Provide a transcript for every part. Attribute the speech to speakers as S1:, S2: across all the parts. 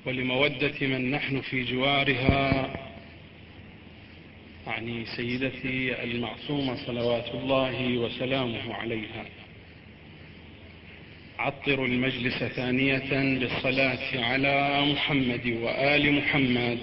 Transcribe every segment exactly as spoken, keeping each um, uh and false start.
S1: ولمودة من نحن في جوارها، يعني سيدتي المعصومة صلوات الله وسلامه عليها. عطروا المجلس ثانية بالصلاة على محمد وآل محمد.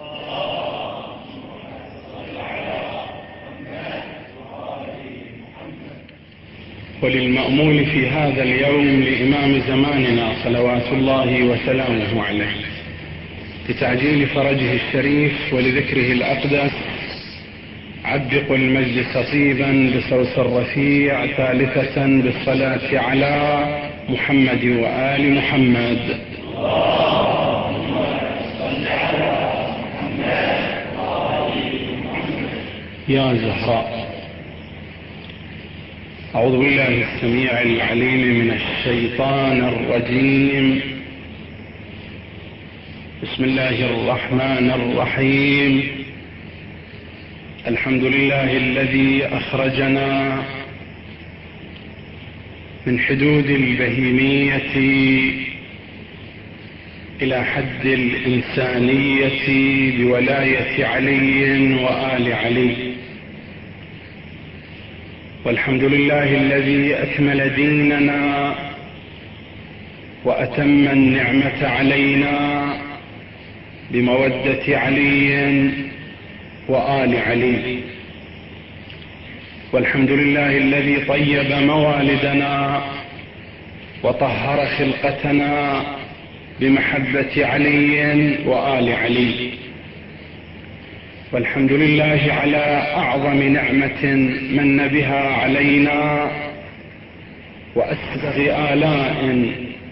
S1: وللمأمول في هذا اليوم لإمام زماننا صلوات الله وسلامه عليه لتعجيل فرجه الشريف ولذكره الأقدس، عبقوا المجلس طيبا بصوت رفيع ثالثة بالصلاة على محمد وآل محمد. يا زهراء، أعوذ بالله السميع العليم من الشيطان الرجيم. بسم الله الرحمن الرحيم. الحمد لله الذي أخرجنا من حدود البهيمية إلى حد الإنسانية بولاية علي وآل علي. والحمد لله الذي أكمل ديننا وأتم النعمة علينا بمودة علي وآل علي. والحمد لله الذي طيب موالدنا وطهر خلقتنا بمحبة علي وآل علي. والحمد لله على أعظم نعمة من بها علينا وأسبغ آلاء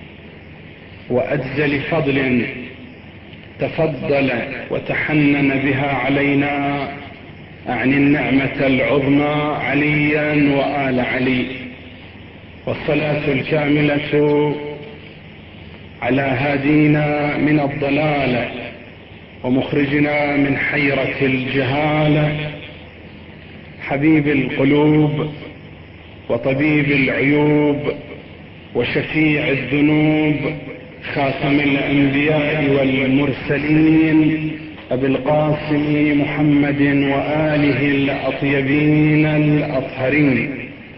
S1: وأجزل فضل تفضل وتحنن بها علينا، أعني النعمة العظمى عليا وآل علي. والصلاة الكاملة على هادينا من الضلال ومخرجنا من حيرة الجهالة، حبيب القلوب وطبيب العيوب وشفيع الذنوب، خاتم الأنبياء والمرسلين، أبي القاسم محمد وآله الأطيبين الأطهرين.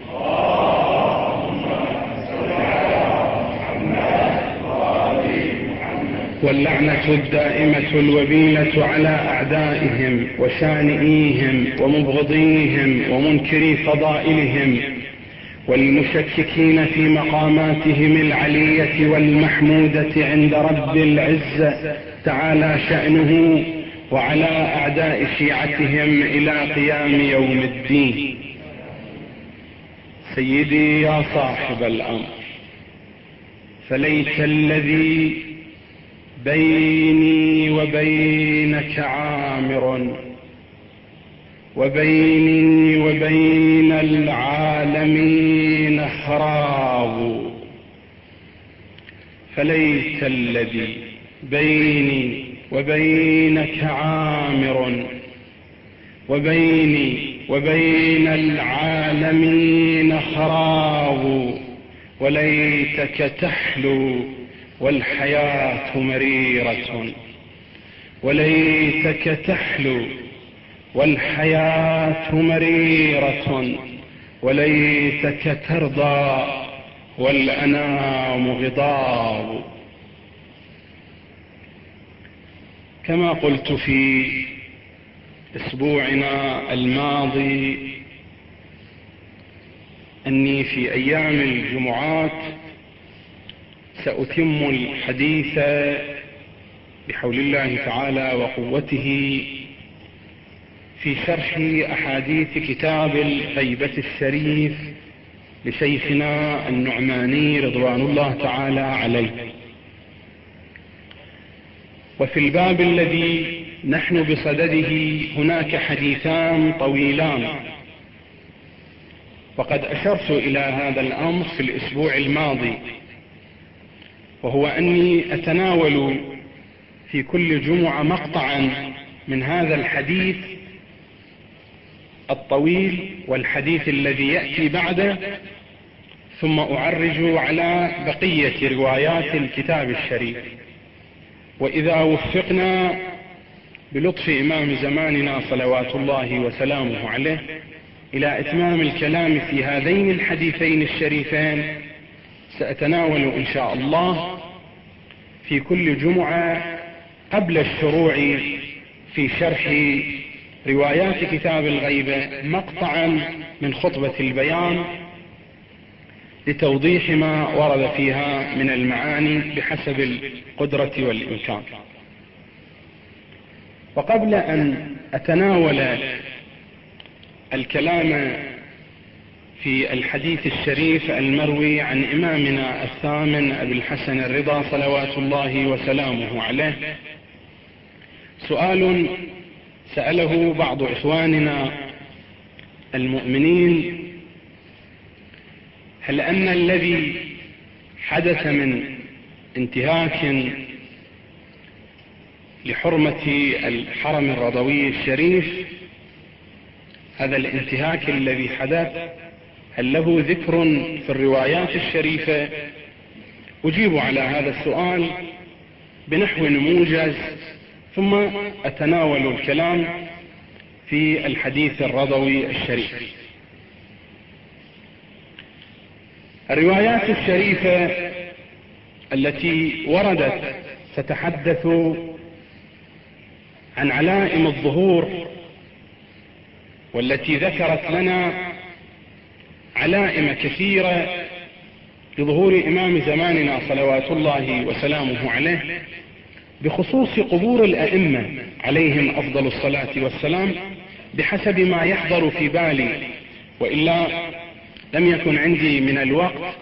S1: واللعنة الدائمة الوبيلة على أعدائهم وشانئيهم ومبغضيهم ومنكري فضائلهم والمشككين في مقاماتهم العلية والمحمودة عند رب العزة تعالى شأنه، وعلى أعداء شيعتهم إلى قيام يوم الدين. سيدي يا صاحب الأمر، فليت الذي بيني وبينك عامر، وبيني وبين العالمين خراب. فليت الذي بيني وبينك عامر، وبيني وبين العالمين خراب. وليتك تحلو والحياة مريرة، وليتك تحلو والحياة مريرة، وليتك ترضى والأنام غضاب. كما قلت في أسبوعنا الماضي أني في أيام الجمعات سأتم الحديث بحول الله تعالى وقوته في شرح أحاديث كتاب الغيبة الشريف لشيخنا النعماني رضوان الله تعالى عليه. وفي الباب الذي نحن بصدده هناك حديثان طويلان، وقد أشرت إلى هذا الأمر في الأسبوع الماضي، وهو أني أتناول في كل جمعة مقطعا من هذا الحديث الطويل والحديث الذي يأتي بعده، ثم أعرج على بقية روايات الكتاب الشريف. وإذا وفقنا بلطف إمام زماننا صلوات الله وسلامه عليه إلى إتمام الكلام في هذين الحديثين الشريفين، سأتناول إن شاء الله في كل جمعة قبل الشروع في شرح روايات كتاب الغيبة مقطعا من خطبة البيان لتوضيح ما ورد فيها من المعاني بحسب القدرة والإمكان. وقبل أن أتناول الكلام في الحديث الشريف المروي عن إمامنا الثامن أبي الحسن الرضا صلوات الله وسلامه عليه، سؤال سأله بعض إخواننا المؤمنين: هل أن الذي حدث من انتهاك لحرمة الحرم الرضوي الشريف، هذا الانتهاك الذي حدث هل له ذكر في الروايات الشريفة؟ أجيب على هذا السؤال بنحو موجز، ثم أتناول الكلام في الحديث الرضوي الشريف. الروايات الشريفة التي وردت تتحدث عن علائم الظهور، والتي ذكرت لنا علائم كثيرة لظهور إمام زماننا صلوات الله وسلامه عليه بخصوص قبور الأئمة عليهم أفضل الصلاة والسلام، بحسب ما يحضر في بالي، وإلا لم يكن عندي من الوقت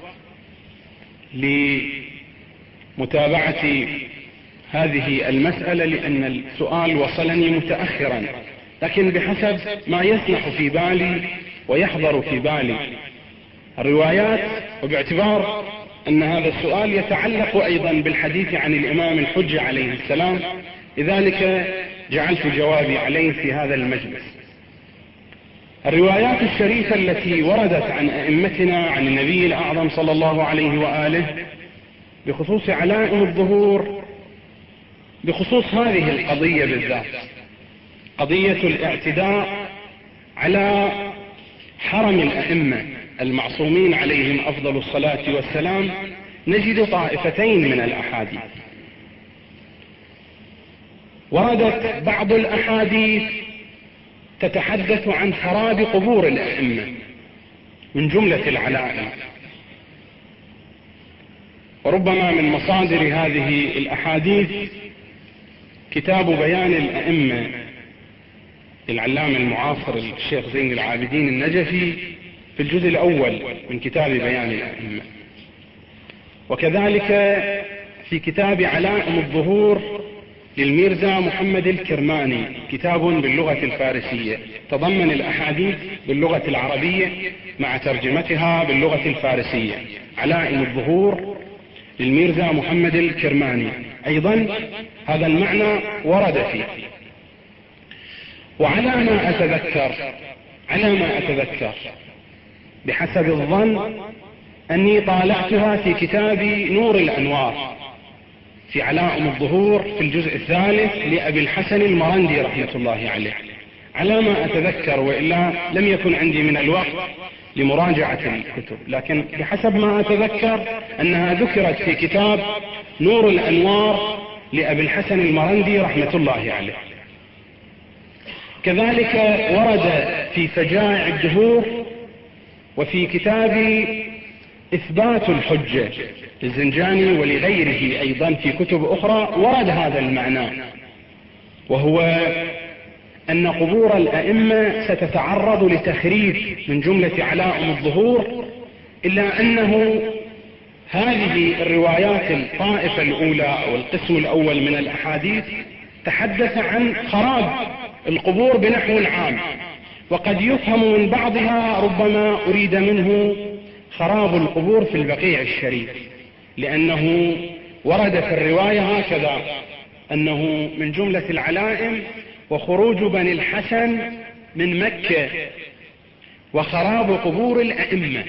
S1: لمتابعة هذه المسألة، لأن السؤال وصلني متأخرا، لكن بحسب ما يسنح في بالي ويحضر في بالي الروايات، وباعتبار أن هذا السؤال يتعلق أيضا بالحديث عن الإمام الحجة عليه السلام، لذلك جعلت جوابي عليه في هذا المجلس. الروايات الشريفة التي وردت عن أئمتنا عن النبي الأعظم صلى الله عليه وآله بخصوص علائم الظهور، بخصوص هذه القضية بالذات، قضية الاعتداء على حرم الأئمة المعصومين عليهم أفضل الصلاة والسلام، نجد طائفتين من الأحاديث. وردت بعض الأحاديث تتحدث عن خراب قبور الأئمة من جملة العلائم، وربما من مصادر هذه الأحاديث كتاب بيان الأئمة للعلامة المعاصر الشيخ زين العابدين النجفي في الجزء الأول من كتاب بيان الأئمة، وكذلك في كتاب علائم الظهور للميرزا محمد الكرماني، كتاب باللغة الفارسية تضمن الأحاديث باللغة العربية مع ترجمتها باللغة الفارسية. علائم الظهور للميرزا محمد الكرماني أيضا هذا المعنى ورد فيه. وعلى ما أتذكر على ما أتذكر بحسب الظن أني طالعتها في كتاب نور الأنوار في علائم الظهور في الجزء الثالث لأبي الحسن المرندي رحمة الله عليه، على ما أتذكر، وإلا لم يكن عندي من الوقت لمراجعة الكتب، لكن بحسب ما أتذكر أنها ذكرت في كتاب نور الأنوار لأبي الحسن المرندي رحمة الله عليه. كذلك ورد في فجائع الدهور وفي كتاب إثبات الحجة للزنجاني ولغيره أيضا في كتب أخرى ورد هذا المعنى، وهو أن قبور الأئمة ستتعرض لتخريب من جملة علائم الظهور، إلا أنه هذه الروايات الطائفة الأولى أو القسم الأول من الأحاديث تحدث عن خراب القبور بنحو عام، وقد يفهم من بعضها ربما أريد منه خراب القبور في البقيع الشريف، لأنه ورد في الرواية هكذا أنه من جملة العلائم وخروج بني الحسن من مكة وخراب قبور الأئمة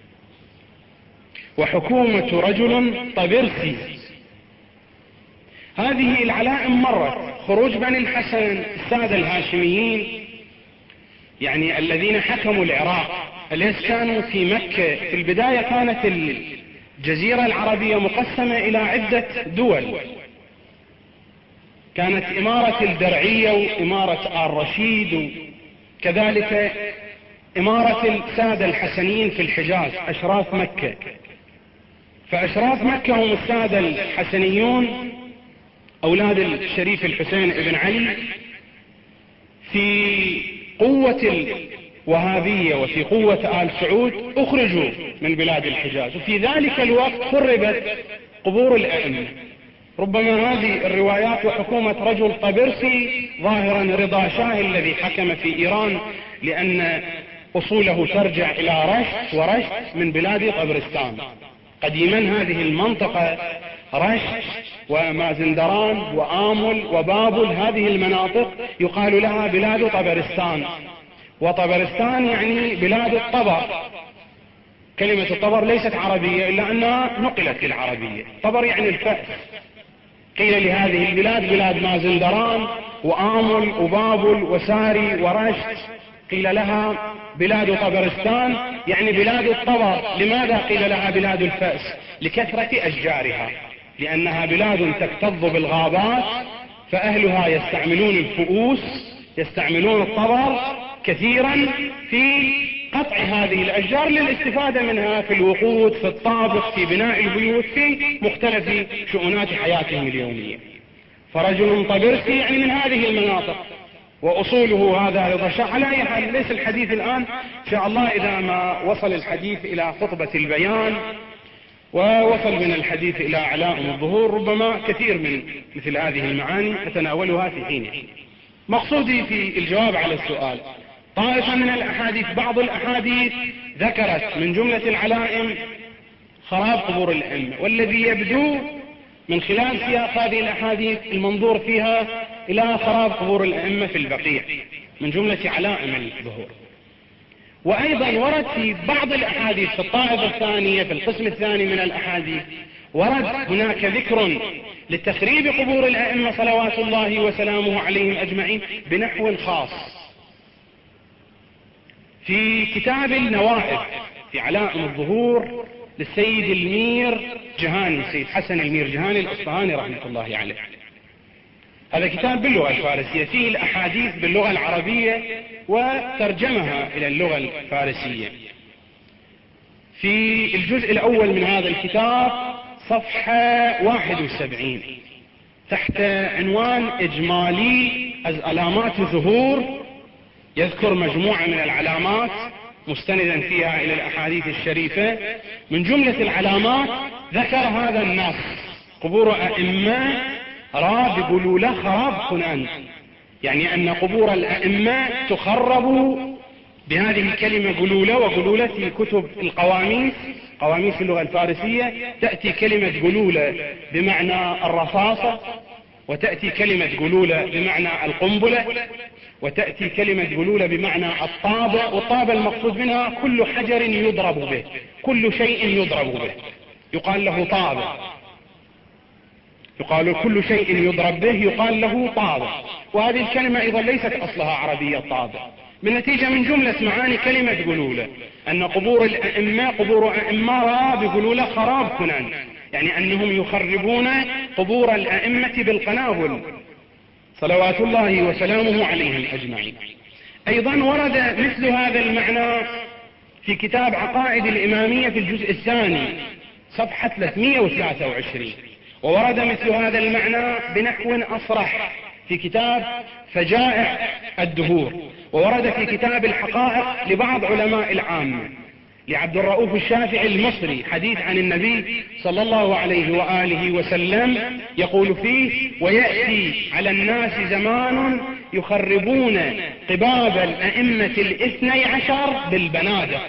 S1: وحكومة رجل طبرسي هذه العلائم مرت. خروج بني الحسن السادة الهاشميين يعني الذين حكموا العراق، أليس كانوا في مكة؟ في البداية كانت الجزيرة العربية مقسمة إلى عدة دول، كانت إمارة الدرعية وإمارة آل رشيد، وكذلك إمارة السادة الحسنيين في الحجاز أشراف مكة. فأشراف مكة هم السادة الحسنيون أولاد الشريف الحسين ابن علي. في قوة الوهابية وفي قوة آل سعود أخرجوا من بلاد الحجاز، وفي ذلك الوقت خربت قبور الأئمة. ربما هذه الروايات وحكومة رجل طبرسي ظاهرا رضا شاه الذي حكم في إيران، لأن أصوله ترجع إلى رشت، ورشت من بلاد طبرستان. قديما هذه المنطقة رشت ومازندران وآمل وبابل، هذه المناطق يقال لها بلاد طبرستان، وطبرستان يعني بلاد الطبر. كلمة الطبر ليست عربية إلا أنها نقلت للعربية. طبر يعني الفأس. قيل لهذه البلاد بلاد مازندران وآمل وبابل وساري ورشت، قيل لها بلاد طبرستان يعني بلاد الطبر. لماذا قيل لها بلاد الفأس؟ لكثرة أشجارها، لأنها بلاد تكتظ بالغابات، فأهلها يستعملون الفؤوس، يستعملون الطبر كثيرا في قطع هذه الأشجار للاستفادة منها في الوقود، في الطابخ، في بناء البيوت، في مختلف شؤونات حياتهم اليومية. فرجل طبرسي يعني من هذه المناطق، وأصوله هذا رضا شاه. على أي حال ليس الحديث الآن، إن شاء الله إذا ما وصل الحديث إلى خطبة البيان ووصل من الحديث إلى علائم الظهور، ربما كثير من مثل هذه المعاني أتناولها في حين. مقصودي في الجواب على السؤال، طائفة من الأحاديث، بعض الأحاديث ذكرت من جملة العلائم خراب قبور الأئمة، والذي يبدو من خلال سياق هذه الأحاديث المنظور فيها إلى خراب قبور الأئمة في البقيع من جملة علائم الظهور. وأيضا ورد في بعض الأحاديث في الطائفة الثانية، في القسم الثاني من الأحاديث، ورد هناك ذكر لتخريب قبور الأئمة صلوات الله وسلامه عليهم أجمعين بنحو خاص. في كتاب النوائب في علائم الظهور للسيد المير جهاني، السيد حسن المير جهاني الأصفهاني رحمة الله عليه، هذا كتاب باللغة الفارسية، فيه الأحاديث باللغة العربية وترجمها إلى اللغة الفارسية. في الجزء الأول من هذا الكتاب صفحة واحد وسبعين تحت عنوان إجمالي علامات ظهور، يذكر مجموعة من العلامات مستندا فيها إلى الأحاديث الشريفة. من جملة العلامات ذكر هذا النص: قبور أئمة را بقلولة خراب خنان، يعني أن قبور الأئمة تخرب بهذه الكلمة قلولة. وقلولة في كتب القواميس، قواميس اللغة الفارسية، تأتي كلمة قلولة بمعنى الرصاصة، وتأتي كلمة قلولة بمعنى القنبلة، وتأتي كلمة قلولة بمعنى الطابة. والطابة المقصود منها كل حجر يضرب به، كل شيء يضرب به يقال له طابة. يقال كل شيء يضرب به يقال له طابة. وهذه الكلمة أيضا ليست أصلها عربية طابة، بالنتيجة من جملة معاني كلمة قلولة أن قبور الأئمة قبور أئمة را بقلولة خراب كنان، يعني أنهم يخربون قبور الأئمة بالقنابل صلوات الله وسلامه عليهم أجمعين. أيضا ورد مثل هذا المعنى في كتاب عقائد الإمامية في الجزء الثاني صفحة ثلاثمئة وثلاثة وعشرين، وورد مثل هذا المعنى بنحو أصرح في كتاب فجائع الدهور، وورد في كتاب الحقائق لبعض علماء العامة لعبد الرؤوف الشافعي المصري حديث عن النبي صلى الله عليه وآله وسلم يقول فيه: ويأتي على الناس زمان يخربون قباب الأئمة الاثني عشر بالبنادق.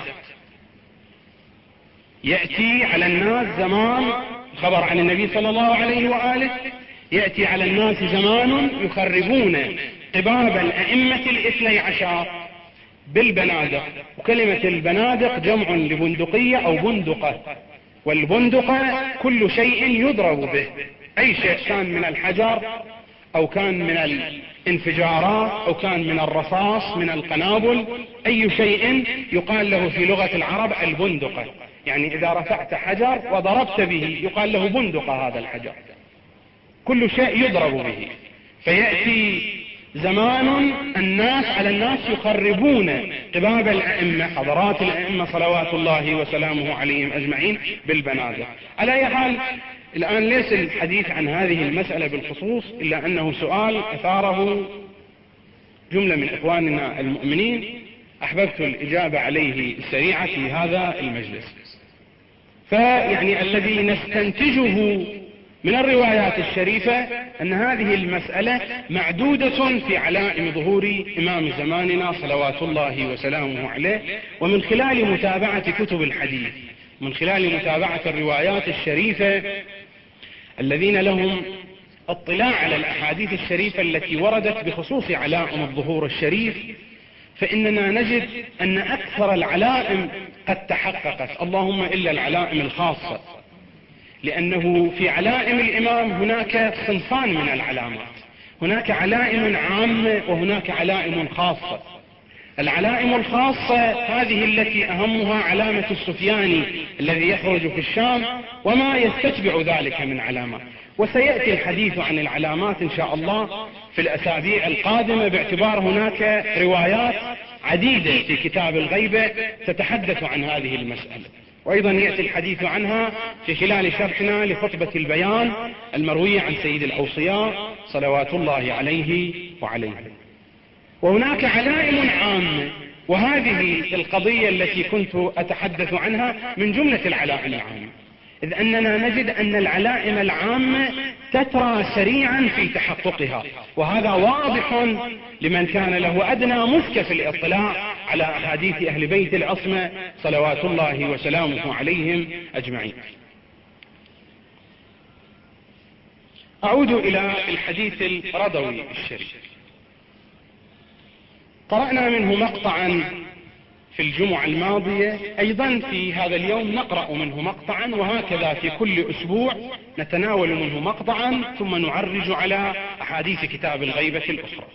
S1: يأتي على الناس زمان، خبر عن النبي صلى الله عليه وآله، يأتي على الناس زمان يخربون قباب الأئمة الاثني عشر بالبنادق. وكلمة البنادق جمع لبندقية أو بندقة، والبندقة كل شيء يضرب به. أي شيء كان من الحجر أو كان من الانفجارات أو كان من الرصاص من القنابل، أي شيء يقال له في لغة العرب البندقة. يعني إذا رفعت حجر وضربت به يقال له بندقة هذا الحجر. كل شيء يضرب به. فيأتي زمان الناس على الناس يخربون قباب الأئمة، حضرات الأئمة صلوات الله وسلامه عليهم أجمعين بالبنادق. على أي حال الآن ليس الحديث عن هذه المسألة بالخصوص، إلا أنه سؤال أثاره جملة من إخواننا المؤمنين، أحببت الإجابة عليه السريعة في هذا المجلس. فيعني الذي نستنتجه من الروايات الشريفة أن هذه المسألة معدودة في علائم ظهور إمام زماننا صلوات الله وسلامه عليه، ومن خلال متابعة كتب الحديث، من خلال متابعة الروايات الشريفة الذين لهم اطلاع على الأحاديث الشريفة التي وردت بخصوص علائم الظهور الشريف، فإننا نجد أن أكثر العلائم قد تحققت، اللهم إلا العلائم الخاصة، لأنه في علائم الإمام هناك صنفان من العلامات، هناك علائم عامة وهناك علائم خاصة. العلائم الخاصة هذه التي أهمها علامة السفياني الذي يخرج في الشام وما يستتبع ذلك من علامات، وسيأتي الحديث عن العلامات إن شاء الله في الأسابيع القادمة، باعتبار هناك روايات عديدة في كتاب الغيبة تتحدث عن هذه المسألة، وأيضا يأتي الحديث عنها في خلال شرحنا لخطبة البيان المروية عن سيد الأوصياء صلوات الله عليه وعليه. وهناك علائم عامة، وهذه القضية التي كنت أتحدث عنها من جملة العلائم العامة، إذ أننا نجد أن العلائم العامة تترى سريعا في تحققها، وهذا واضح لمن كان له أدنى مسكة في الاطلاع على أحاديث أهل بيت العصمة صلوات الله وسلامه عليهم أجمعين. أعود إلى الحديث الرضوي الشريف. قرأنا منه مقطعا في الجمعة الماضية، أيضا في هذا اليوم نقرأ منه مقطعا، وهكذا في كل أسبوع نتناول منه مقطعا ثم نعرج على أحاديث كتاب الغيبة الأخرى.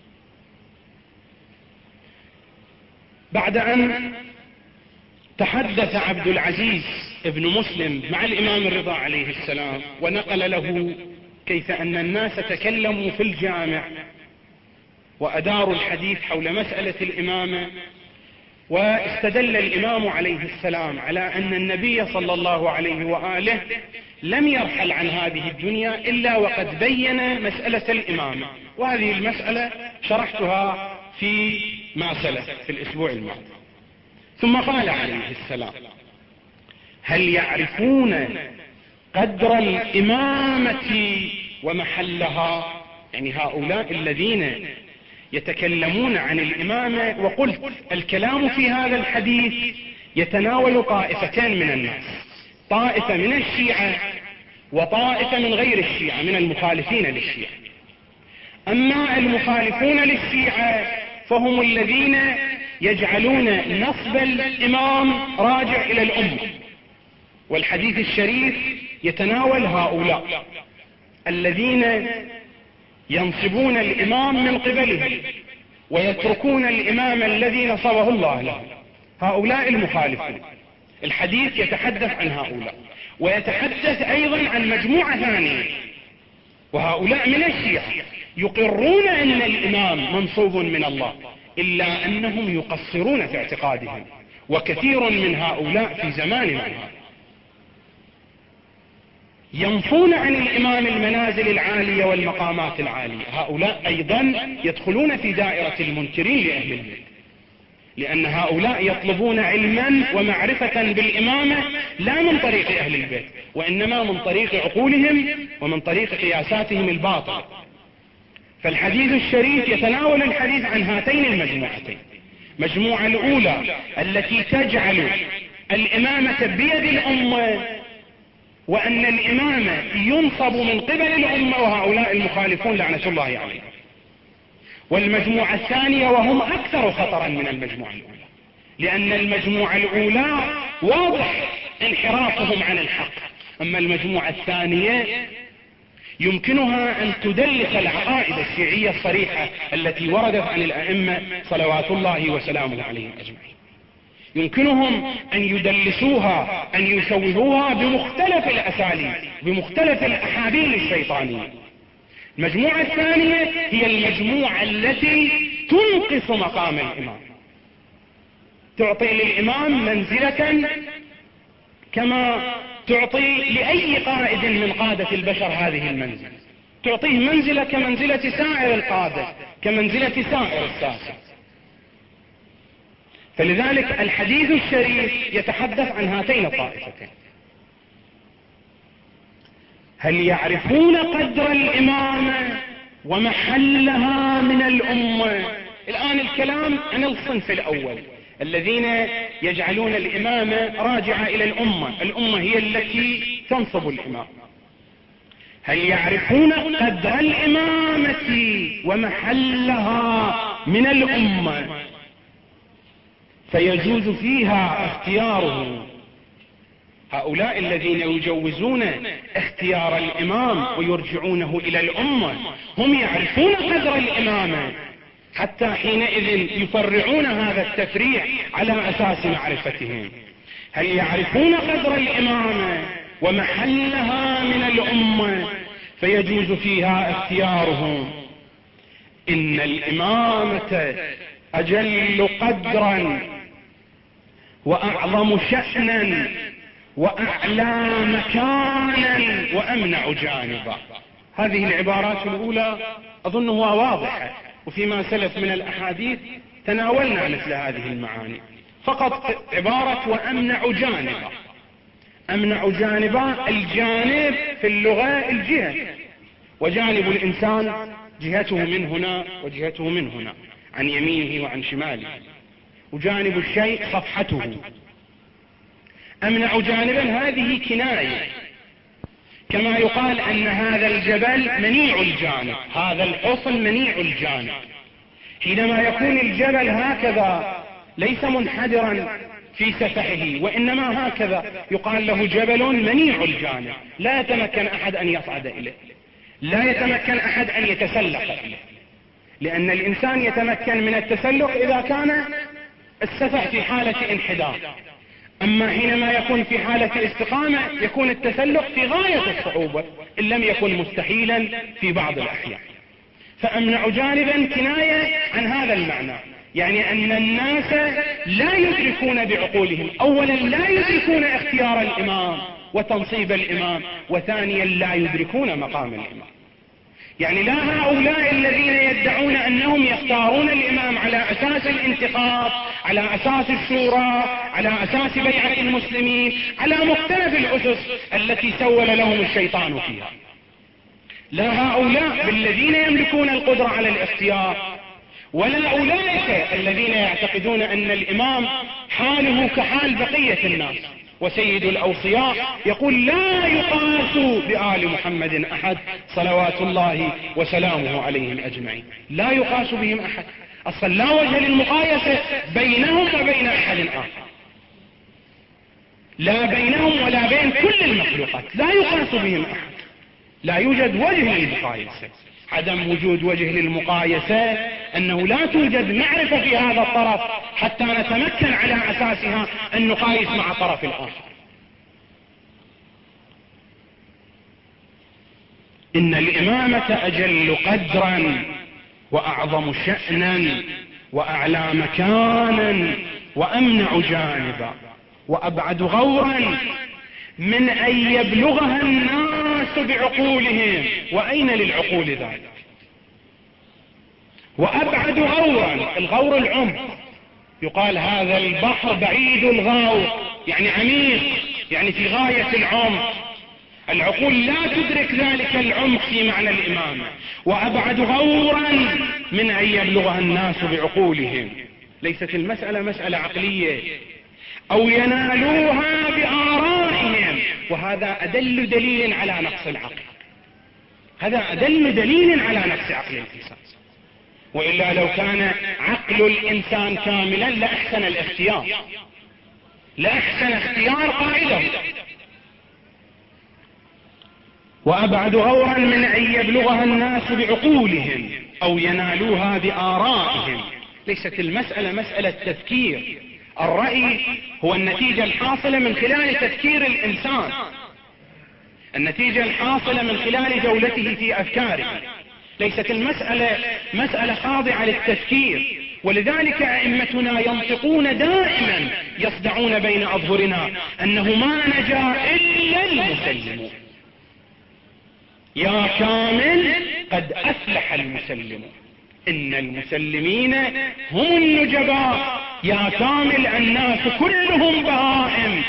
S1: بعد أن تحدث عبد العزيز ابن مسلم مع الإمام الرضا عليه السلام ونقل له كيف أن الناس تكلموا في الجامع وأداروا الحديث حول مسألة الإمامة، واستدل الإمام عليه السلام على أن النبي صلى الله عليه وآله لم يرحل عن هذه الدنيا إلا وقد بين مسألة الإمامة، وهذه المسألة شرحتها في ما سلف في الأسبوع الماضي. ثم قال عليه السلام: هل يعرفون قدر الإمامة ومحلها؟ يعني هؤلاء الذين يتكلمون عن الإمامة، وقلت الكلام في هذا الحديث يتناول طائفتين من الناس، طائفة من الشيعة وطائفة من غير الشيعة من المخالفين للشيعة. أما المخالفون للشيعة فهم الذين يجعلون نصب الإمام راجع إلى الأمة، والحديث الشريف يتناول هؤلاء الذين ينصبون الإمام من قبله ويتركون الإمام الذي نصبه الله له، هؤلاء المخالفون. الحديث يتحدث عن هؤلاء، ويتحدث أيضا عن مجموعة ثانية، وهؤلاء من الشيعة يقرون أن الإمام منصوب من الله، إلا أنهم يقصرون في اعتقادهم، وكثير من هؤلاء في زماننا ينفون عن الإمام المنازل العالية والمقامات العالية. هؤلاء أيضا يدخلون في دائرة المنكرين لأهل البيت، لأن هؤلاء يطلبون علما ومعرفة بالإمامة لا من طريق أهل البيت، وإنما من طريق عقولهم ومن طريق قياساتهم الباطلة. فالحديث الشريف يتناول الحديث عن هاتين المجموعتين: مجموعة الأولى التي تجعل الإمامة بيد الأمة وأن الإمامة ينصب من قبل الأمة، وهؤلاء المخالفون لعنة الله عليهم. والمجموعة الثانية وهم أكثر خطرا من المجموعة الأولى، لأن المجموعة الأولى واضح انحرافهم عن الحق، أما المجموعة الثانية يمكنها أن تدلس العقائد الشيعية الصريحة التي وردت عن الأئمة صلوات الله وسلامه عليهم أجمعين. يمكنهم أن يدلسوها، أن يشوهوها بمختلف الأساليب، بمختلف الأحابيل الشيطانية. المجموعة الثانية هي المجموعة التي تنقص مقام الإمام، تعطي للإمام منزلة كما تعطي لأي قائد من قادة البشر هذه المنزلة، تعطيه منزلة كمنزلة سائر القادة، كمنزلة سائر الساسة. فلذلك الحديث الشريف يتحدث عن هاتين الطائفتين. هل يعرفون قدر الإمامة ومحلها من الأمة؟ الآن الكلام عن الصنف الأول الذين يجعلون الإمامة راجعة إلى الأمة، الأمة هي التي تنصب الإمام. هل يعرفون قدر الإمامة ومحلها من الأمة فيجوز فيها اختياره؟ هؤلاء الذين يجوزون اختيار الإمام ويرجعونه إلى الأمة هم يعرفون قدر الإمامة، حتى حينئذ يفرعون هذا التفريع على أساس معرفتهم. هل يعرفون قدر الإمامة ومحلها من الأمة فيجوز فيها اختيارهم؟ إن الإمامة أجل قدرا وأعظم شأنا وأعلى مكانا وأمنع جانبا. هذه العبارات الأولى أظنها واضحة، وفيما سلف من الأحاديث تناولنا مثل هذه المعاني. فقط عبارة وأمنع جانبا، أمنع جانبا، الجانب في اللغة الجهة، وجانب الإنسان جهته من هنا وجهته من هنا، عن يمينه وعن شماله، وجانب الشيء صفحته. أمنع جانبا هذه كناية، كما يقال أن هذا الجبل منيع الجانب، هذا الحصن منيع الجانب. حينما يكون الجبل هكذا ليس منحدرا في سفحه وإنما هكذا يقال له جبل منيع الجانب، لا يتمكن أحد أن يصعد إليه، لا يتمكن أحد أن يتسلق إليه، لأن الإنسان يتمكن من التسلق إذا كان السفح في حالة انحدار، أما حينما يكون في حالة استقامة يكون التسلق في غاية الصعوبة إن لم يكن مستحيلا في بعض الأحيان. فأمنع جانبا كناية عن هذا المعنى، يعني أن الناس لا يدركون بعقولهم، أولا لا يدركون اختيار الإمام وتنصيب الإمام، وثانيا لا يدركون مقام الإمام. يعني لا هؤلاء الذين يدعون أنهم يختارون الإمام على أساس الانتخاب، على أساس الشورى، على أساس بيعة المسلمين، على مختلف الأسس التي سول لهم الشيطان فيها. لا هؤلاء بالذين يملكون القدرة على الاختيار، ولا أولئك الذين يعتقدون أن الإمام حاله كحال بقية الناس. وسيد الأوصياء يقول لا يقاس بآل محمد أحد صلوات الله وسلامه عليهم أجمعين، لا يقاس بهم أحد، أصلا لا وجه للمقايسة بينهم وبين أحد آخر، لا بينهم ولا بين كل المخلوقات، لا يقاس بهم أحد، لا يوجد وجه للمقايسة. عدم وجود وجه للمقايسة أنه لا توجد معرفة في هذا الطرف حتى نتمكن على أساسها أن نقايس مع الطرف الآخر. إن الإمامة أجل قدرا وأعظم شأنا وأعلى مكانا وأمنع جانبا وأبعد غورا من أن يبلغها الناس بعقولهم. وأين للعقول ذلك؟ وأبعد غورا، الغور العمق، يقال هذا البحر بعيد الغور، يعني عميق، يعني في غاية العمق، العقول لا تدرك ذلك العمق في معنى الإمامة. وأبعد غورا من أن يبلغها الناس بعقولهم. ليست المسألة مسألة عقلية أو ينالوها بآرائهم، وهذا أدل دليل على نقص العقل، هذا أدل دليل على نقص عقل الإنسان. وإلا لو كان عقل الإنسان كاملا لأحسن الاختيار، لأحسن اختيار قائده. وأبعد غورا من أن يبلغها الناس بعقولهم أو ينالوها بآرائهم. ليست المسألة مسألة تفكير، الرأي هو النتيجة الحاصلة من خلال تفكير الإنسان، النتيجة الحاصلة من خلال جولته في أفكاره. ليست المسألة مسألة خاضعة للتفكير، ولذلك أئمتنا ينطقون دائما، يصدعون بين أظهرنا أنه ما نجا إلا المسلمون. يا كامل قد أفلح المسلمون، إن المسلمين هم النجباء. يا كامل الناس كلهم بهائم،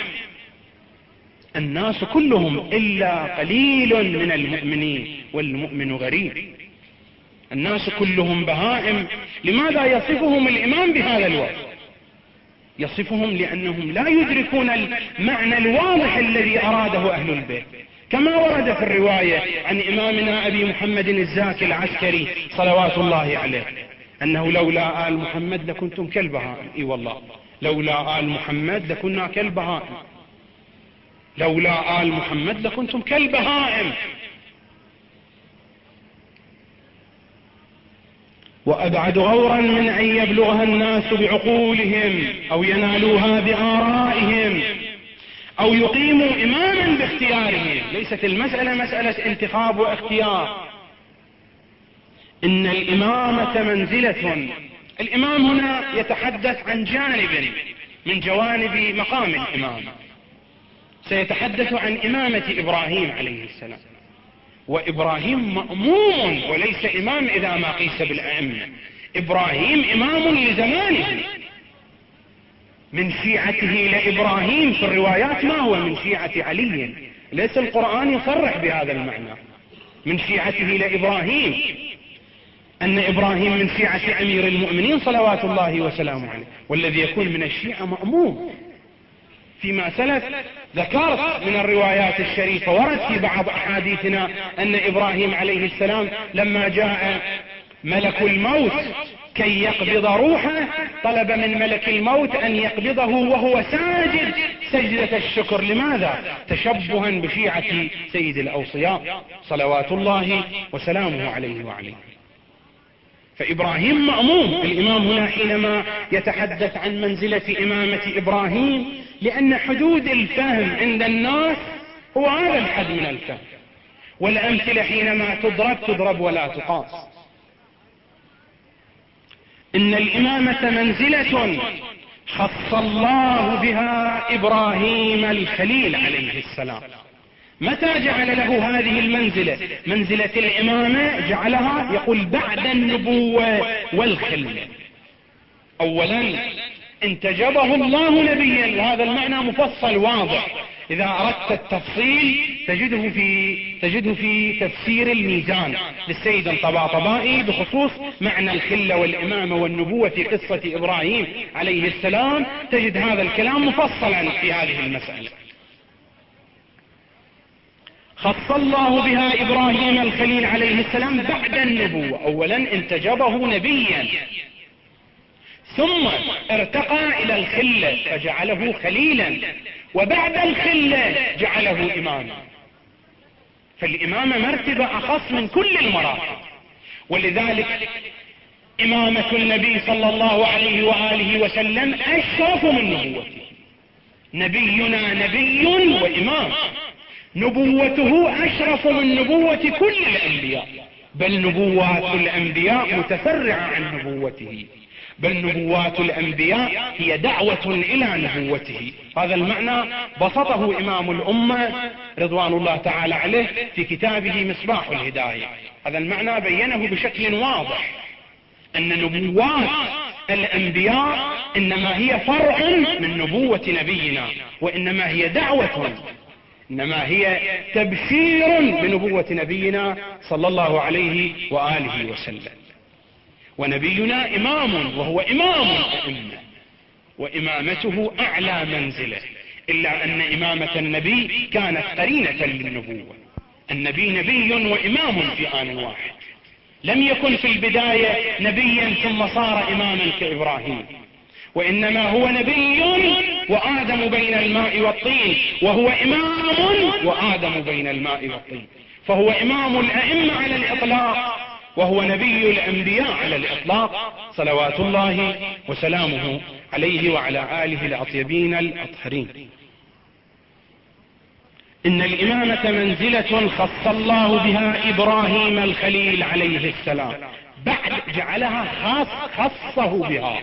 S1: الناس كلهم إلا قليل من المؤمنين والمؤمن غريب. الناس كلهم بهائم. لماذا يصفهم الإمام بهذا الوصف؟ يصفهم لأنهم لا يدركون المعنى الواضح الذي أراده أهل البيت، كما ورد في الرواية عن إمامنا أبي محمد الزاكي العسكري صلوات الله عليه أنه لولا آل محمد لكنتم كالبهائم. إي والله، لولا آل محمد لكنا كالبهائم، لولا آل محمد لكنتم كالبهائم. وأبعد غورا من أن يبلغها الناس بعقولهم أو ينالوها بآرائهم أو يقيموا إماما باختيارهم. ليست المسألة مسألة انتخاب واختيار، إن الإمامة منزلة. الإمام هنا يتحدث عن جانب من جوانب مقام الإمام، سيتحدث عن إمامة إبراهيم عليه السلام. وإبراهيم مأموم وليس إمام إذا ما قيس بالأئمة. إبراهيم إمام لزمانه، من شيعته لإبراهيم في الروايات ما هو من شيعة علي، ليس القرآن يصرح بهذا المعنى. من شيعته لإبراهيم، أن إبراهيم من شيعة أمير المؤمنين صلوات الله وسلامه عليه، والذي يكون من الشيعة مأموم. فيما سلف ذكرت من الروايات الشريفة، ورد في بعض أحاديثنا أن إبراهيم عليه السلام لما جاء ملك الموت كي يقبض روحه طلب من ملك الموت أن يقبضه وهو ساجد سجدة الشكر. لماذا؟ تشبها بشيعة سيد الأوصياء صلوات الله وسلامه عليه وعليه. فإبراهيم مأموم. الإمام هنا حينما يتحدث عن منزلة إمامة إبراهيم، لأن حدود الفهم عند الناس هو هذا الحد من الفهم، والأمثلة حينما تضرب تضرب ولا تقاس. إن الإمامة منزلة خص الله بها إبراهيم الخليل عليه السلام. متى جعل له هذه المنزلة؟ منزلة الإمامة جعلها يقول بعد النبوة والخلة. أولا انتجبه الله نبيا، وهذا المعنى مفصل واضح، إذا أردت التفصيل تجده في تجده في تفسير الميزان للسيد الطباطبائي بخصوص معنى الخلة والإمامة والنبوة في قصة إبراهيم عليه السلام، تجد هذا الكلام مفصلا في هذه المسألة. خص الله بها إبراهيم الخليل عليه السلام بعد النبوة. أولا انتجبه نبيا، ثم ارتقى إلى الخلة فجعله خليلا، وبعد الخلة جعله إماما. فالإمامة مرتبة أخص من كل المراتب، ولذلك إمامة النبي صلى الله عليه وآله وسلم أشرف من نبوته. نبينا نبي وإمام، نبوته أشرف من نبوة كل الأنبياء، بل نبوات الأنبياء متفرعة عن نبوته، بل نبوات الأنبياء هي دعوة إلى نبوته. هذا المعنى بسطه إمام الأمة رضوان الله تعالى عليه في كتابه مصباح الهداية. هذا المعنى بينه بشكل واضح، أن نبوات الأنبياء إنما هي فرع من نبوة نبينا، وإنما هي دعوة، إنما هي تبشير بنبوة نبينا صلى الله عليه وآله وسلم. ونبينا إمام، وهو إمام الأمة، وإمامته أعلى منزلة، إلا أن إمامة النبي كانت قرينة للنبوة. النبي نبي وإمام في آن واحد، لم يكن في البداية نبيا ثم صار إماما كإبراهيم، وإنما هو نبي وآدم بين الماء والطين، وهو إمام وآدم بين الماء والطين. فهو إمام الأئمة على الإطلاق، وهو نبي الأنبياء على الإطلاق، صلوات الله وسلامه عليه وعلى آله الأطيبين الأطهرين. إن الإمامة منزلة خص الله بها إبراهيم الخليل عليه السلام، بعد جعلها خاص خصه بها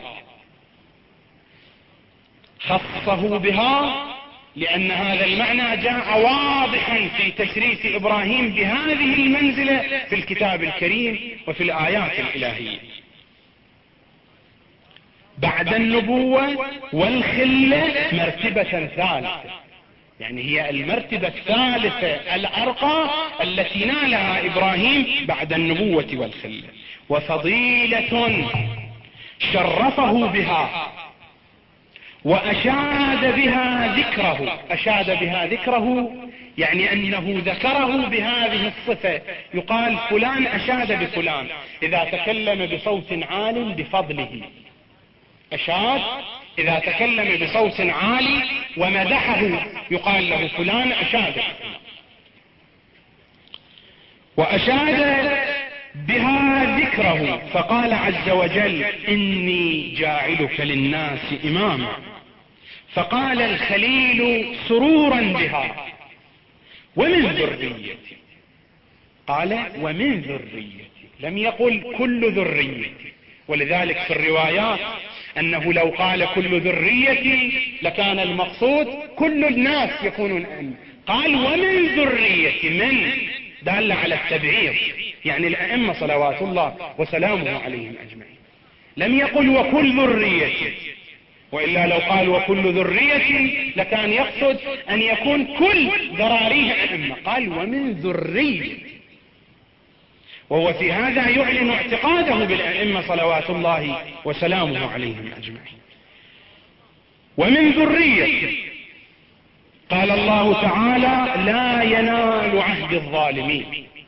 S1: خصه بها لأن هذا المعنى جاء واضحا في تشريف إبراهيم بهذه المنزلة في الكتاب الكريم وفي الآيات الإلهية. بعد النبوة والخلة مرتبة ثالثة، يعني هي المرتبة الثالثة الأرقى التي نالها إبراهيم بعد النبوة والخلة، وفضيلة شرفه بها وأشاد بها ذكره. أشاد بها ذكره يعني أنه ذكره بهذه الصفة، يقال فلان أشاد بفلان إذا تكلم بصوت عال بفضله. أشاد إذا تكلم بصوت عالي ومدحه يقال له فلان أشاد. وأشاد بها ذكره، فقال عز وجل إني جاعلك للناس إماما، فقال الخليل سرورا بها ومن ذريتي. قال ومن ذريتي، لم يقل كل ذريتي، ولذلك في الروايات أنه لو قال كل ذريتي لكان المقصود كل الناس يكونون أئمة، قال ومن ذريتي، من دال على التبعيض، يعني الأئمة صلوات الله وسلامه عليهم أجمعين. لم يقل وكل ذريتي، وإلا لو قال وكل ذريتي لكان يقصد أن يكون كل ذراريه أئمة، قال ومن ذريتي، وهو في هذا يعلن اعتقاده بالأئمة صلوات الله وسلامه عليهم أجمعين. ومن ذريتي قال الله تعالى لا ينال عهد الظالمين،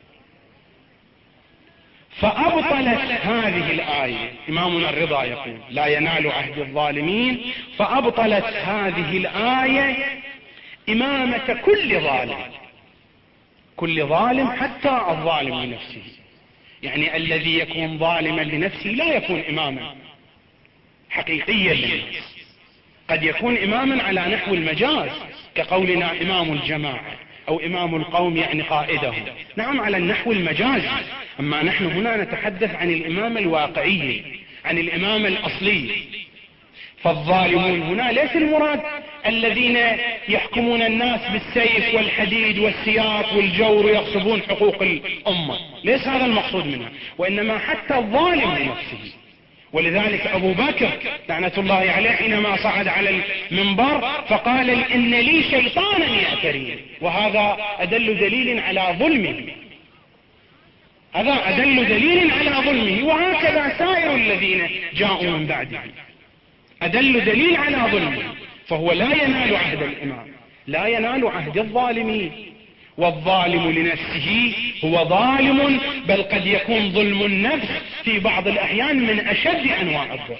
S1: فأبطلت هذه الآية. إمامنا الرضا يقول لا ينال عهد الظالمين، فأبطلت هذه الآية إمامة كل ظالم، كل ظالم حتى الظالم لنفسه، يعني الذي يكون ظالما لنفسه لا يكون إماما حقيقيا للناس، قد يكون إماما على نحو المجاز كقولنا إمام الجماعة أو إمام القوم يعني قائدهم، نعم على النحو المجازي. أما نحن هنا نتحدث عن الإمامة الواقعية، عن الإمامة الأصلية. فالظالمون هنا ليس المراد الذين يحكمون الناس بالسيف والحديد والسياط والجور ويغصبون حقوق الأمة، ليس هذا المقصود منها، وإنما حتى الظالم لنفسه. ولذلك أبو بكر لعنة الله عليه حينما صعد على المنبر فقال إن لي شيطانا يأترين، وهذا أدل دليل على ظلمه، هذا أدل دليل على ظلمه. وهكذا سائر الذين جاءوا من بعده أدل دليل على ظلمه. فهو لا ينال عهد الإمام، لا ينال عهد الظالمين. والظالم لنفسه هو ظالم، بل قد يكون ظلم النفس في بعض الأحيان من أشد أنواع الظلم.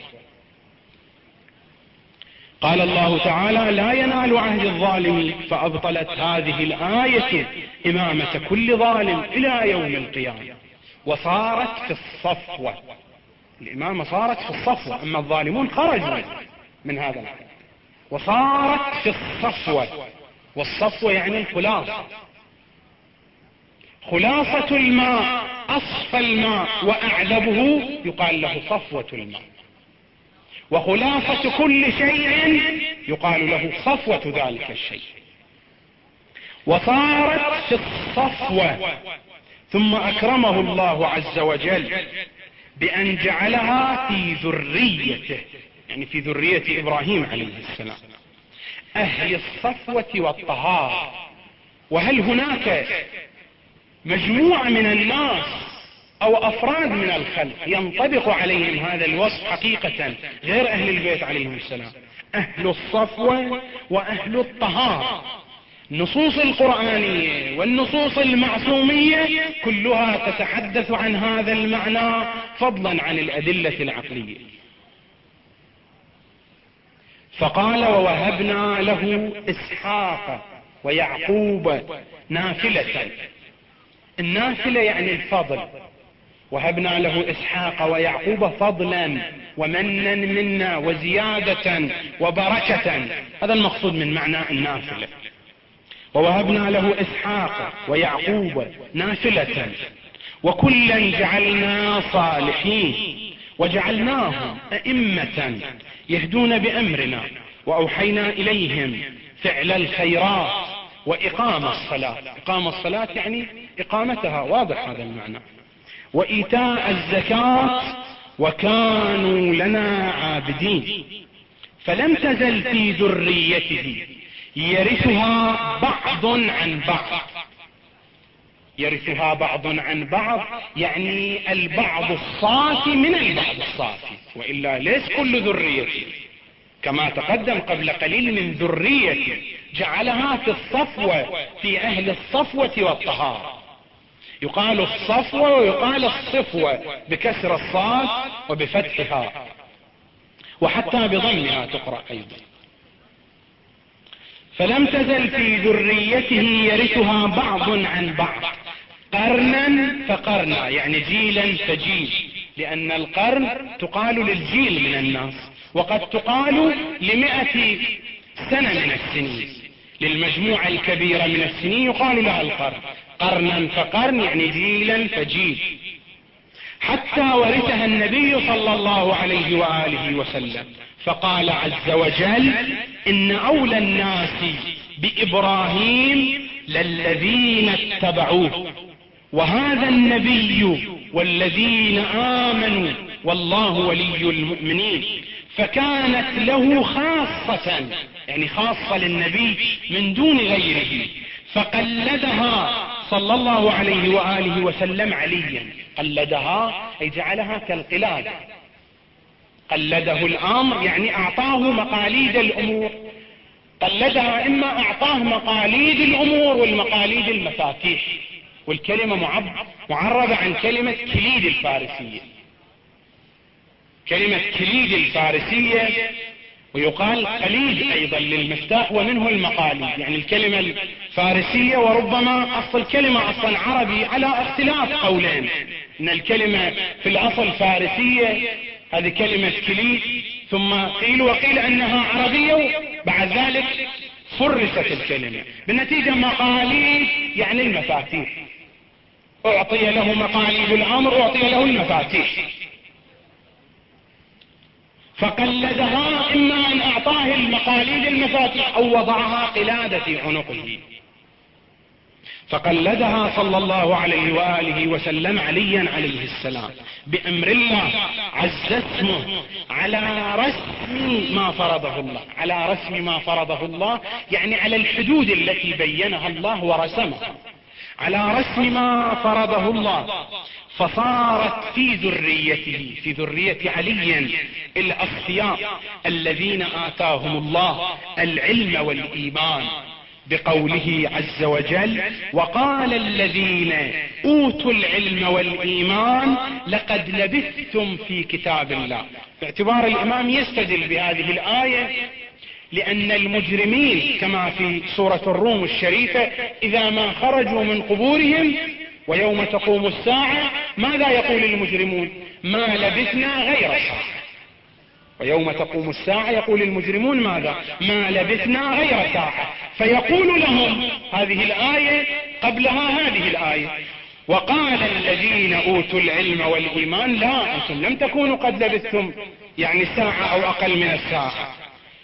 S1: قال الله تعالى لا ينال عهد الظالمين، فأبطلت هذه الآية إمامة كل ظالم إلى يوم القيامة، وصارت في الصفوة. الإمامة صارت في الصفوة، أما الظالمون خرجوا من هذا الحد، وصارت في الصفوة. والصفوة يعني الخلاصة، خلاصة الماء، أصفى الماء وأعذبه يقال له صفوة الماء، وخلاصة كل شيء يقال له صفوة ذلك الشيء. وصارت في الصفوة، ثم أكرمه الله عز وجل بأن جعلها في ذريته، يعني في ذرية إبراهيم عليه السلام، أهل الصفوة والطهارة. وهل هناك مجموعة من الناس أو أفراد من الخلق ينطبق عليهم هذا الوصف حقيقة غير أهل البيت عليهم السلام؟ أهل الصفوة وأهل الطهارة. النصوص القرآنية والنصوص المعصومية كلها تتحدث عن هذا المعنى فضلا عن الأدلة العقلية. فقال ووهبنا له إسحاق ويعقوب نافلة، النافلة يعني الفضل، وهبنا له إسحاق ويعقوب فضلا ومنا منا وزيادة وبركة، هذا المقصود من معنى النافلة. ووهبنا له إسحاق ويعقوب نافلة وكلا جعلنا صالحين وجعلناهم أئمة يهدون بأمرنا وأوحينا إليهم فعل الخيرات وإقام الصلاة. إقام الصلاة يعني إقامتها، واضح هذا المعنى. وإيتاء الزكاة وكانوا لنا عابدين. فلم تزل في ذريته يرثها بعض عن بعض. يرثها بعض عن بعض يعني البعض الصافي من البعض الصافي، وإلا ليس كل ذريته، كما تقدم قبل قليل من ذريته جعلها في الصفوة، في أهل الصفوة والطهارة. يقال الصفوة ويقال الصفوة بكسر الصاد وبفتحها، وحتى بضمها تقرأ أيضا. فلم تزل في ذريته يرثها بعض عن بعض، قرنا فقرنا يعني جيلا فجيل، لأن القرن تقال للجيل من الناس، وقد تقال لمئة سنة من السنين، للمجموعة الكبيرة من السنين يقال لها القرن. قرنا فقرن يعني جيلا فجيل، حتى ورثها النبي صلى الله عليه وآله وسلم، فقال عز وجل: إن أولى الناس بإبراهيم للذين اتبعوه وهذا النبي والذين آمنوا والله ولي المؤمنين. فكانت له خاصة يعني خاصة للنبي من دون غيره، فقلدها صلى الله عليه وآله وسلم عليا. قلدها أي جعلها كالقلادة. قلده الأمر يعني أعطاه مقاليد الأمور. قلدها إما أعطاه مقاليد الأمور والمقاليد المفاتيح، والكلمة معربة عن كلمة كليد الفارسية. كلمة كليد الفارسية ويقال قليد أيضا للمفتاح ومنه المقاليد، يعني الكلمة الفارسية، وربما أصل الكلمة أصلا عربي على اختلاف قولين، إن الكلمة في الأصل فارسية هذه كلمة كليد، ثم قيل وقيل أنها عربية، بعد ذلك فرست الكلمة. بالنتيجة مقاليد يعني المفاتيح، أعطي له مقاليد الأمر أعطي له المفاتيح. فقلدها إما أن أعطاه المقاليد المفاتيح أو وضعها قلادة في عنقه. فقلدها صلى الله عليه وآله وسلم عليا عليه السلام بأمر الله عز اسمه على رسم ما فرضه الله. على رسم ما فرضه الله يعني على الحدود التي بينها الله ورسمها، على رسم ما فرضه الله. فصارت في ذريته في ذرية علي الأصفياء الذين آتاهم الله العلم والإيمان، بقوله عز وجل: وقال الذين أوتوا العلم والإيمان لقد لبثتم في كتاب الله. باعتبار الإمام يستدل بهذه الآية لأن المجرمين كما في سورة الروم الشريفة إذا ما خرجوا من قبورهم ويوم تقوم الساعة ماذا يقول المجرمون؟ ما لبثنا غير ساعة. ويوم تقوم الساعة يقول المجرمون ماذا؟ ما لبثنا غير ساعة. فيقول لهم هذه الآية قبلها هذه الآية: وقال الذين أوتوا العلم والإيمان لا أنتم لم تكونوا قد لبثتم يعني ساعة أو أقل من الساعة،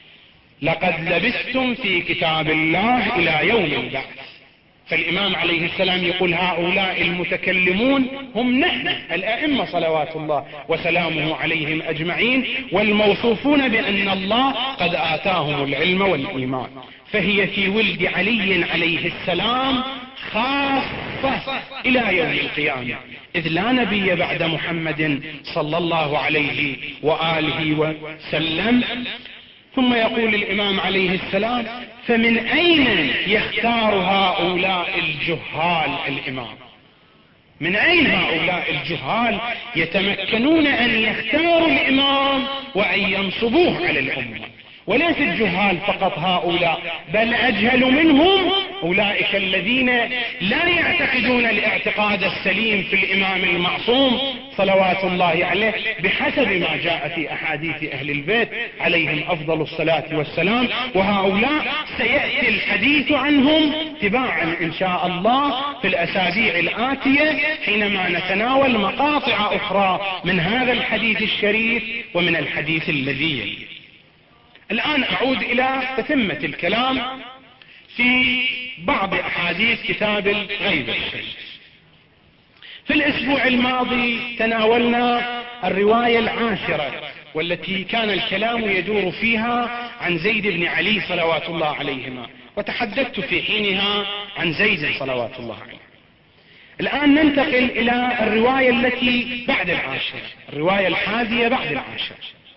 S1: لقد لبثتم في كتاب الله إلى يوم البعث. فالإمام عليه السلام يقول هؤلاء المتكلمون هم نحن الأئمة صلوات الله وسلامه عليهم أجمعين، والموصوفون بأن الله قد آتاهم العلم والإيمان. فهي في ولد علي عليه السلام خاصة إلى يوم القيامة، إذ لا نبي بعد محمد صلى الله عليه وآله وسلم. ثم يقول الإمام عليه السلام: فمن أين يختار هؤلاء الجهال الإمام؟ من أين هؤلاء الجهال يتمكنون أن يختاروا الإمام وأن ينصبوه على الأمة؟ وليس الجهال فقط هؤلاء، بل أجهل منهم أولئك الذين لا يعتقدون الاعتقاد السليم في الإمام المعصوم صلوات الله عليه بحسب ما جاء في أحاديث أهل البيت عليهم أفضل الصلاة والسلام. وهؤلاء سيأتي الحديث عنهم تباعا إن شاء الله في الأسابيع الآتية حينما نتناول مقاطع أخرى من هذا الحديث الشريف ومن الحديث الذي يليه. الآن أعود إلى تتمة الكلام في بعض أحاديث كتاب الغيبة الشريف. في الأسبوع الماضي تناولنا الرواية العاشرة والتي كان الكلام يدور فيها عن زيد بن علي صلوات الله عليهما، وتحدثت في حينها عن زيد صلوات الله عليه. الآن ننتقل إلى الرواية التي بعد العاشرة، الرواية الحادية بعد العاشرة،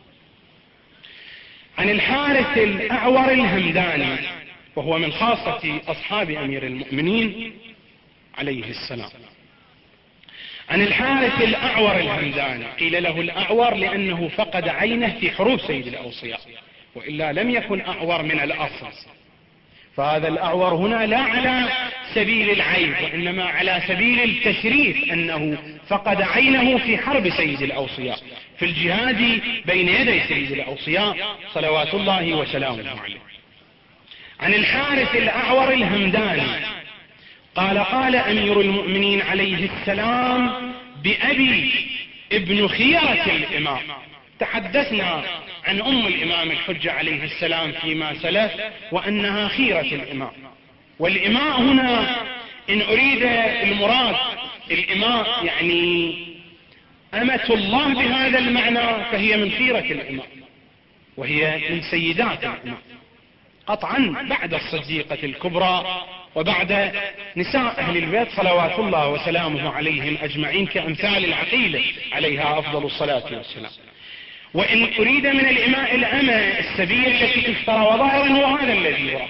S1: عن الحارث الأعور الهمداني، وهو من خاصة أصحاب أمير المؤمنين عليه السلام. عن الحارث الأعور الهمداني، قيل له الأعور لأنه فقد عينه في حروب سيد الأوصياء، وإلا لم يكن أعور من الأصل، فهذا الأعور هنا لا على سبيل العيب وإنما على سبيل التشريف، أنه فقد عينه في حرب سيد الأوصياء في الجهاد بين يدي سيد الأوصياء صلوات الله وسلامه عليه. عن الحارث الأعور الهمداني قال قال أمير المؤمنين عليه السلام بأبي ابن خيرة الإمام. تحدثنا عن أم الإمام الحجة عليه السلام فيما سلف وأنها خيرة الإمام، والإماء هنا إن أريد المراد الإماء يعني أمة الله بهذا المعنى فهي من خيرة الإمام، وهي من سيدات الإمام قطعا بعد الصديقة الكبرى وبعد نساء أهل البيت صلوات الله وسلامه عليهم أجمعين كأمثال العقيلة عليها أفضل الصلاة والسلام. وإن أريد من الإماء الأمة السبيل التي تشترى وظاهرا هو هذا الذي يرى،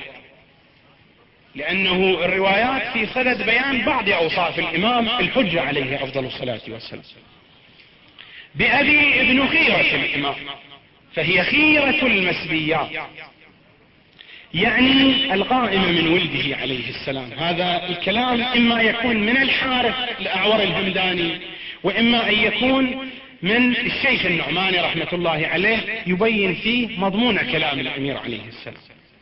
S1: لأنه الروايات في صدد بيان بعض أوصاف الإمام الحجة عليه أفضل الصلاة والسلام. بأبي ابن خيرة الإمام، فهي خيرة المسبيات، يعني القائمة من ولده عليه السلام. هذا الكلام إما يكون من الحارث الأعور الهمداني وإما أن يكون من الشيخ النعماني رحمة الله عليه يبين فيه مضمون كلام الأمير عليه السلام.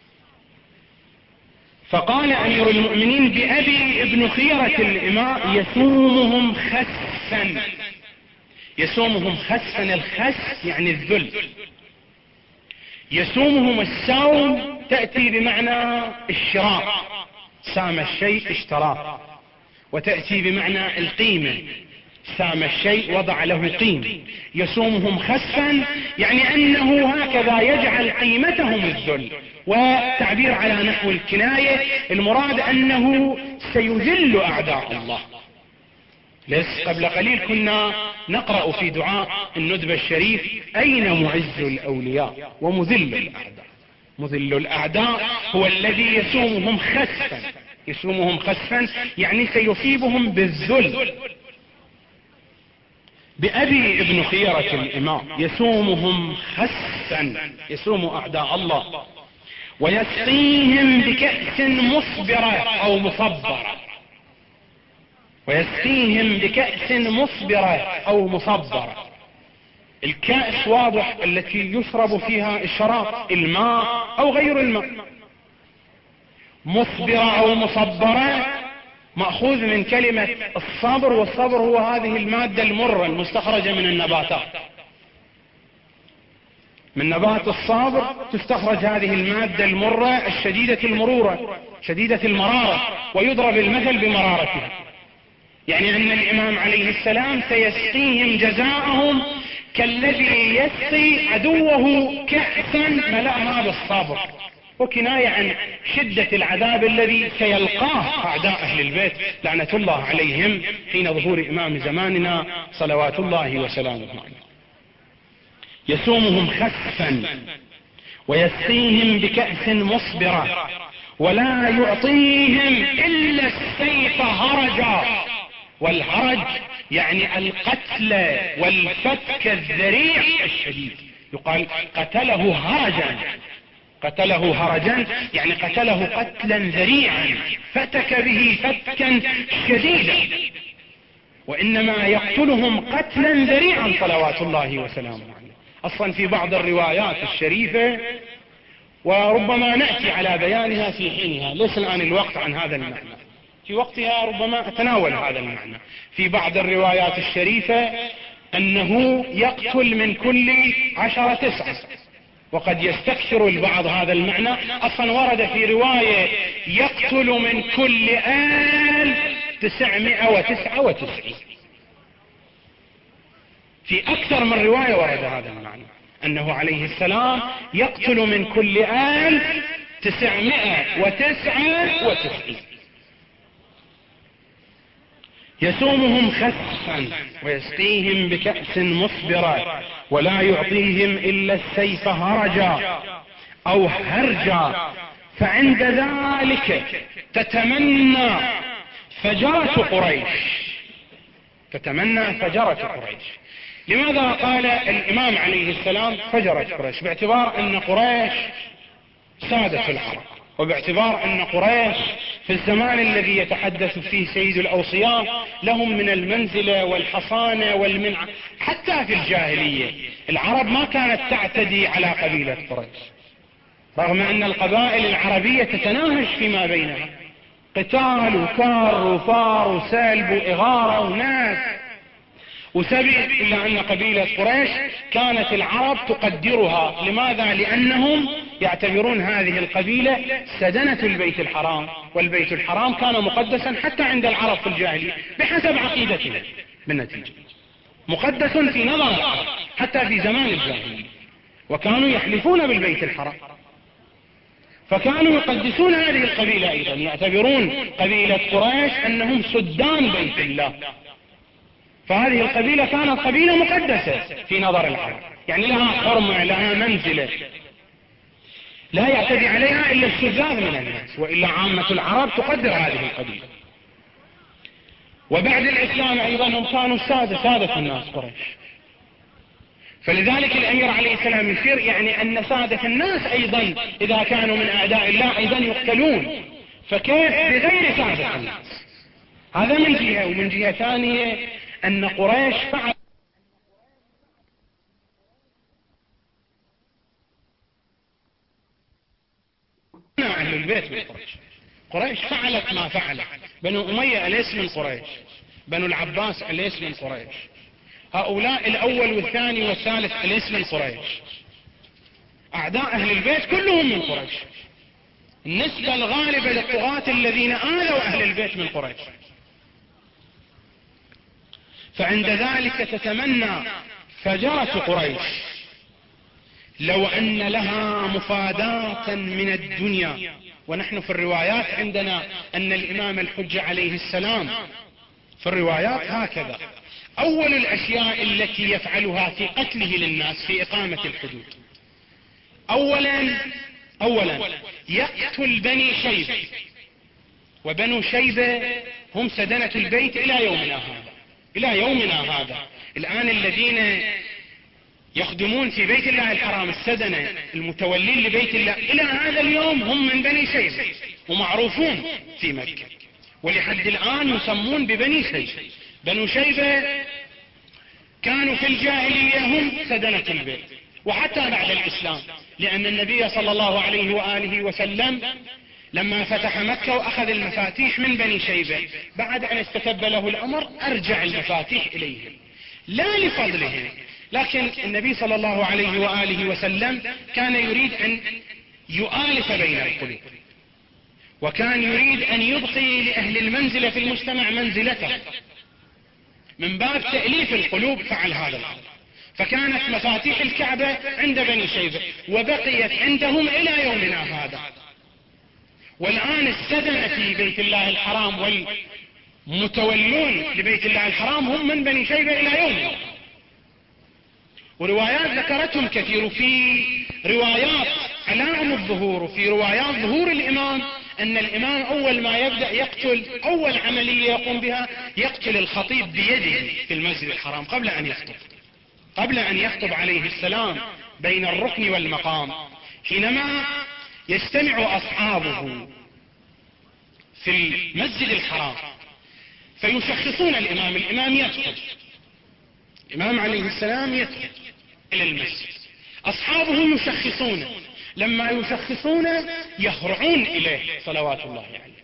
S1: فقال أمير المؤمنين بأبي ابن خيرة الإماء يسومهم خسا. يسومهم خسا، الخس يعني الذل. يسومهم السوم تأتي بمعنى الشراء، سام الشيء اشتراه، وتأتي بمعنى القيمة، سام الشيء وضع له قيمة. يسومهم خسا يعني أنه هكذا يجعل قيمتهم الذل، وتعبير على نحو الكناية المراد أنه سيذل أعداء الله. لس قبل قليل كنا نقرأ في دعاء الندبة الشريف أين معز الأولياء ومذل الأعداء. مذل الأعداء هو الذي يسومهم خسفا، يسومهم خسفا يعني سيصيبهم بالذل. بأبي ابن خيرة الإمام يسومهم خسا، يسوم أعداء الله، ويسقيهم بكأس مصبرة أو مصبرة، ويسقيهم بكأس مصبرة أو مصبرة. الكأس واضح التي يشرب فيها الشراب، الماء أو غير الماء. مصبرة أو مصبرة مأخوذ من كلمة الصبر، والصبر هو هذه المادة المرة المستخرجة من النباتات. من نبات الصابر تستخرج هذه المادة المرة الشديدة المرورة شديدة المرارة، ويضرب المثل بمرارتها. يعني أن الإمام عليه السلام سيسقيهم جزاءهم كالذي يسقي عدوه كأسا ملأها بالصبر، وكناية عن شدة العذاب الذي سيلقاه أعداء أهل البيت لعنة الله عليهم حين ظهور إمام زماننا صلوات الله وسلامه عليه. يسومهم خسفا ويسقيهم بكأس مصبرة ولا يعطيهم إلا السيف هرجا. والهرج يعني القتل والفتك الذريع الشديد، يقال قتله هرجا قتله هرجا يعني قتله قتلا ذريعا، فتك به فتكا شديدا، وإنما يقتلهم قتلا ذريعا صلوات الله وسلامه عليه. أصلا في بعض الروايات الشريفة، وربما نأتي على بيانها في حينها، ليس الآن الوقت عن هذا المعنى، في وقتها ربما أتناول هذا المعنى. في بعض الروايات الشريفة أنه يقتل من كل عشرة تسعة، وقد يستكثر البعض هذا المعنى. أصلا ورد في رواية يقتل من كل آل تسعمائة وتسعة وتسعين، في أكثر من رواية ورد هذا المعنى، أنه عليه السلام يقتل من كل آل تسعمائة وتسعة وتسعين، يسومهم خسفا ويسقيهم بكأس مصبرة ولا يعطيهم إلا السيف هرجا أو هرجا، فعند ذلك تتمنى فجرة قريش، تتمنى فجرة قريش. لماذا قال الإمام عليه السلام فجرة قريش؟ باعتبار أن قريش سادة العرب، وباعتبار أن قريش في الزمان الذي يتحدث فيه سيد الأوصياء لهم من المنزلة والحصانة والمنعة. حتى في الجاهلية العرب ما كانت تعتدي على قبيلة قريش، رغم أن القبائل العربية تتناهش فيما بينها، قتال وكار وفار وسلب وإغارة وناس وسبي، إلا أن قبيلة قريش كانت العرب تقدرها. لماذا؟ لأنهم يعتبرون هذه القبيلة سدنة البيت الحرام، والبيت الحرام كان مقدسا حتى عند العرب في الجاهلية بحسب عقيدتنا، بالنتيجة مقدس في نظر العرب حتى في زمان الجاهلية، وكانوا يحلفون بالبيت الحرام، فكانوا يقدسون هذه القبيلة أيضا، يعتبرون قبيلة قريش أنهم سدان بيت الله، فهذه القبيلة كانت قبيلة مقدسة في نظر العرب، يعني لها حرمة، لها منزلة، لا يعتدي عليها إلا الشذاذ من الناس، وإلا عامة العرب تقدر هذه القبيلة. وبعد الإسلام أيضا هم كانوا سادة سادة الناس قريش، فلذلك الأمير عليه السلام يشير يعني أن سادة الناس أيضا إذا كانوا من أعداء الله أيضا يقتلون، فكيف بغير سادة الناس؟ هذا من جهة. ومن جهة ثانية أن قريش فعل أهل البيت من قريش، قريش فعلت ما فعلت. بنو أمية أليس من قريش؟ بنو العباس أليس من قريش؟ هؤلاء الأول والثاني والثالث أليس من قريش؟ أعداء أهل البيت كلهم من قريش. النسبة الغالبة للطغاة الذين آلوا أهل البيت من قريش. فعند ذلك تتمنى فجرة قريش لو أن لها مفاداة من الدنيا. ونحن في الروايات عندنا أن الإمام الحجة عليه السلام في الروايات هكذا: أول الأشياء التي يفعلها في قتله للناس في إقامة الحدود، أولا أولا يقتل بني شيبة، وبنو شيبة هم سدنة البيت إلى يومنا هذا، إلى يومنا هذا. الآن الذين يخدمون في بيت الله الحرام، السدنة المتولين لبيت الله إلى هذا اليوم هم من بني شيبة، ومعروفون في مكة، ولحد الآن يسمون ببني شيبة. بنو شيبة كانوا في الجاهلية هم سدنة البيت، وحتى بعد الإسلام، لأن النبي صلى الله عليه وآله وسلم لما فتح مكة وأخذ المفاتيح من بني شيبة، بعد أن استتب له الأمر أرجع المفاتيح إليهم، لا لفضلهم، لكن النبي صلى الله عليه وآله وسلم كان يريد أن يؤالف بين القلوب، وكان يريد أن يبقي لأهل المنزلة في المجتمع منزلته، من باب تأليف القلوب فعل هذا الأمر. فكانت مفاتيح الكعبة عند بني شيبة وبقيت عندهم إلى يومنا هذا. والآن السدنة في بيت الله الحرام والمتولون لبيت الله الحرام هم من بني شيبة إلى يومنا. وروايات ذكرتهم كثير، في روايات علائم الظهور وفي روايات ظهور الإمام أن الإمام أول ما يبدأ يقتل، أول عملية يقوم بها يقتل الخطيب بيده في المسجد الحرام قبل أن يخطب، قبل أن يخطب عليه السلام بين الركن والمقام. حينما يجتمع أصحابه في المسجد الحرام فيشخصون الإمام. الإمام يدخل، الإمام عليه السلام يدخل إلى المسجد، أصحابه يشخصون، لما يشخصون يهرعون إليه صلوات الله عليه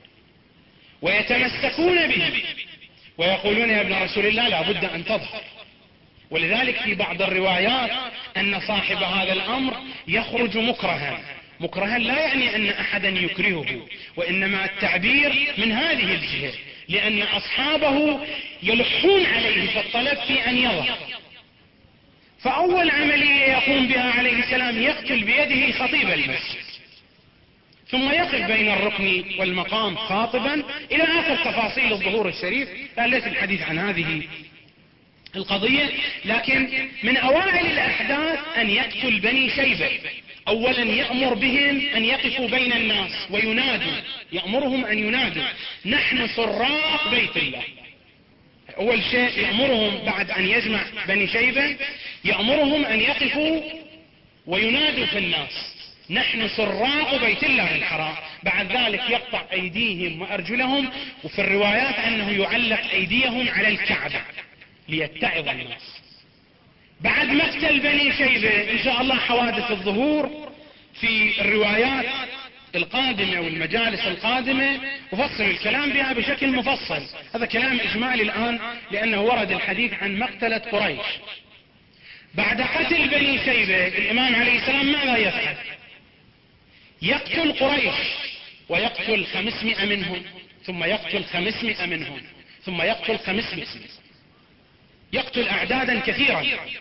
S1: ويتمسكون به ويقولون يا ابن رسول الله لا بد أن تظهر. ولذلك في بعض الروايات أن صاحب هذا الأمر يخرج مكرها. مكرها لا يعني أن أحدا يكرهه، وإنما التعبير من هذه الجهة، لأن أصحابه يلحون عليه في الطلب في أن يظهر. فأول عملية يقوم بها عليه السلام يقتل بيده خطيب المسجد، ثم يقف بين الركن والمقام خاطبا إلى آخر تفاصيل الظهور الشريف. لا ليس الحديث عن هذه القضية، لكن من أوائل الأحداث أن يقتل بني شيبة. أولا يأمر بهم أن يقفوا بين الناس وينادوا، يأمرهم أن ينادوا نحن سراق بيت الله. أول شيء يأمرهم بعد أن يجمع بني شيبة يأمرهم أن يقفوا وينادوا في الناس نحن سراق بيت الله الحرام. بعد ذلك يقطع أيديهم وأرجلهم، وفي الروايات أنه يعلق أيديهم على الكعبة ليتعظ الناس. بعد مقتل بني شيبة إن شاء الله حوادث الظهور في الروايات القادمة والمجالس القادمة وفصل الكلام بها بشكل مفصل. هذا كلام إجمالي الآن لأنه ورد الحديث عن مقتلة قريش. بعد قتل بني شيبة الإمام عليه السلام ماذا يفعل؟ يقتل قريش ويقتل خمسمائة منهم، ثم يقتل خمسمائة منهم، ثم يقتل خمسمائة، يقتل أعدادا كثيرا.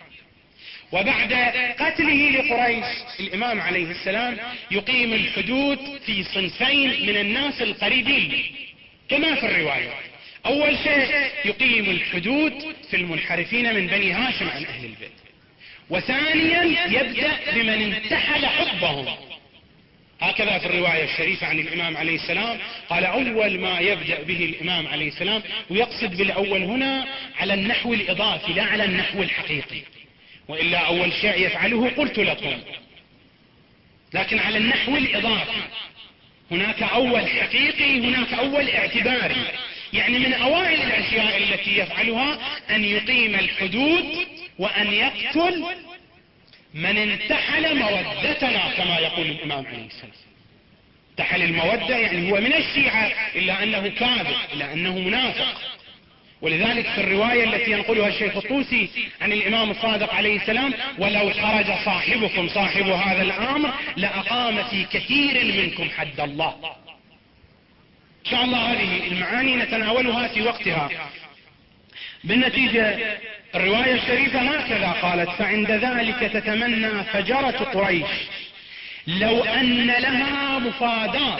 S1: وبعد قتله لقريش الإمام عليه السلام يقيم الحدود في صنفين من الناس القريبين كما في الرواية. أول شيء يقيم الحدود في المنحرفين من بني هاشم عن أهل البيت، وثانيا يبدأ بمن انتحل حبهم. هكذا في الرواية الشريفة عن الإمام عليه السلام قال أول ما يبدأ به الإمام عليه السلام، ويقصد بالأول هنا على النحو الإضافي لا على النحو الحقيقي، وإلا أول شيء يفعله قلت لكم، لكن على النحو الإضافي هناك أول حقيقي هناك أول اعتباري. يعني من أوائل الأشياء التي يفعلها أن يقيم الحدود وأن يقتل من انتحل مودتنا كما يقول الإمام عليه السلام. انتحل المودة يعني هو من الشيعة إلا أنه كاذب إلا أنه منافق. ولذلك في الرواية التي ينقلها الشيخ الطوسي عن الإمام الصادق عليه السلام ولو خرج صاحبكم صاحب هذا الأمر لأقام في كثير منكم حد الله. إن شاء الله هذه المعاني نتناولها في وقتها. بالنتيجة الرواية الشريفة هكذا قالت فعند ذلك تتمنى فجرة قريش لو أن لها مفادات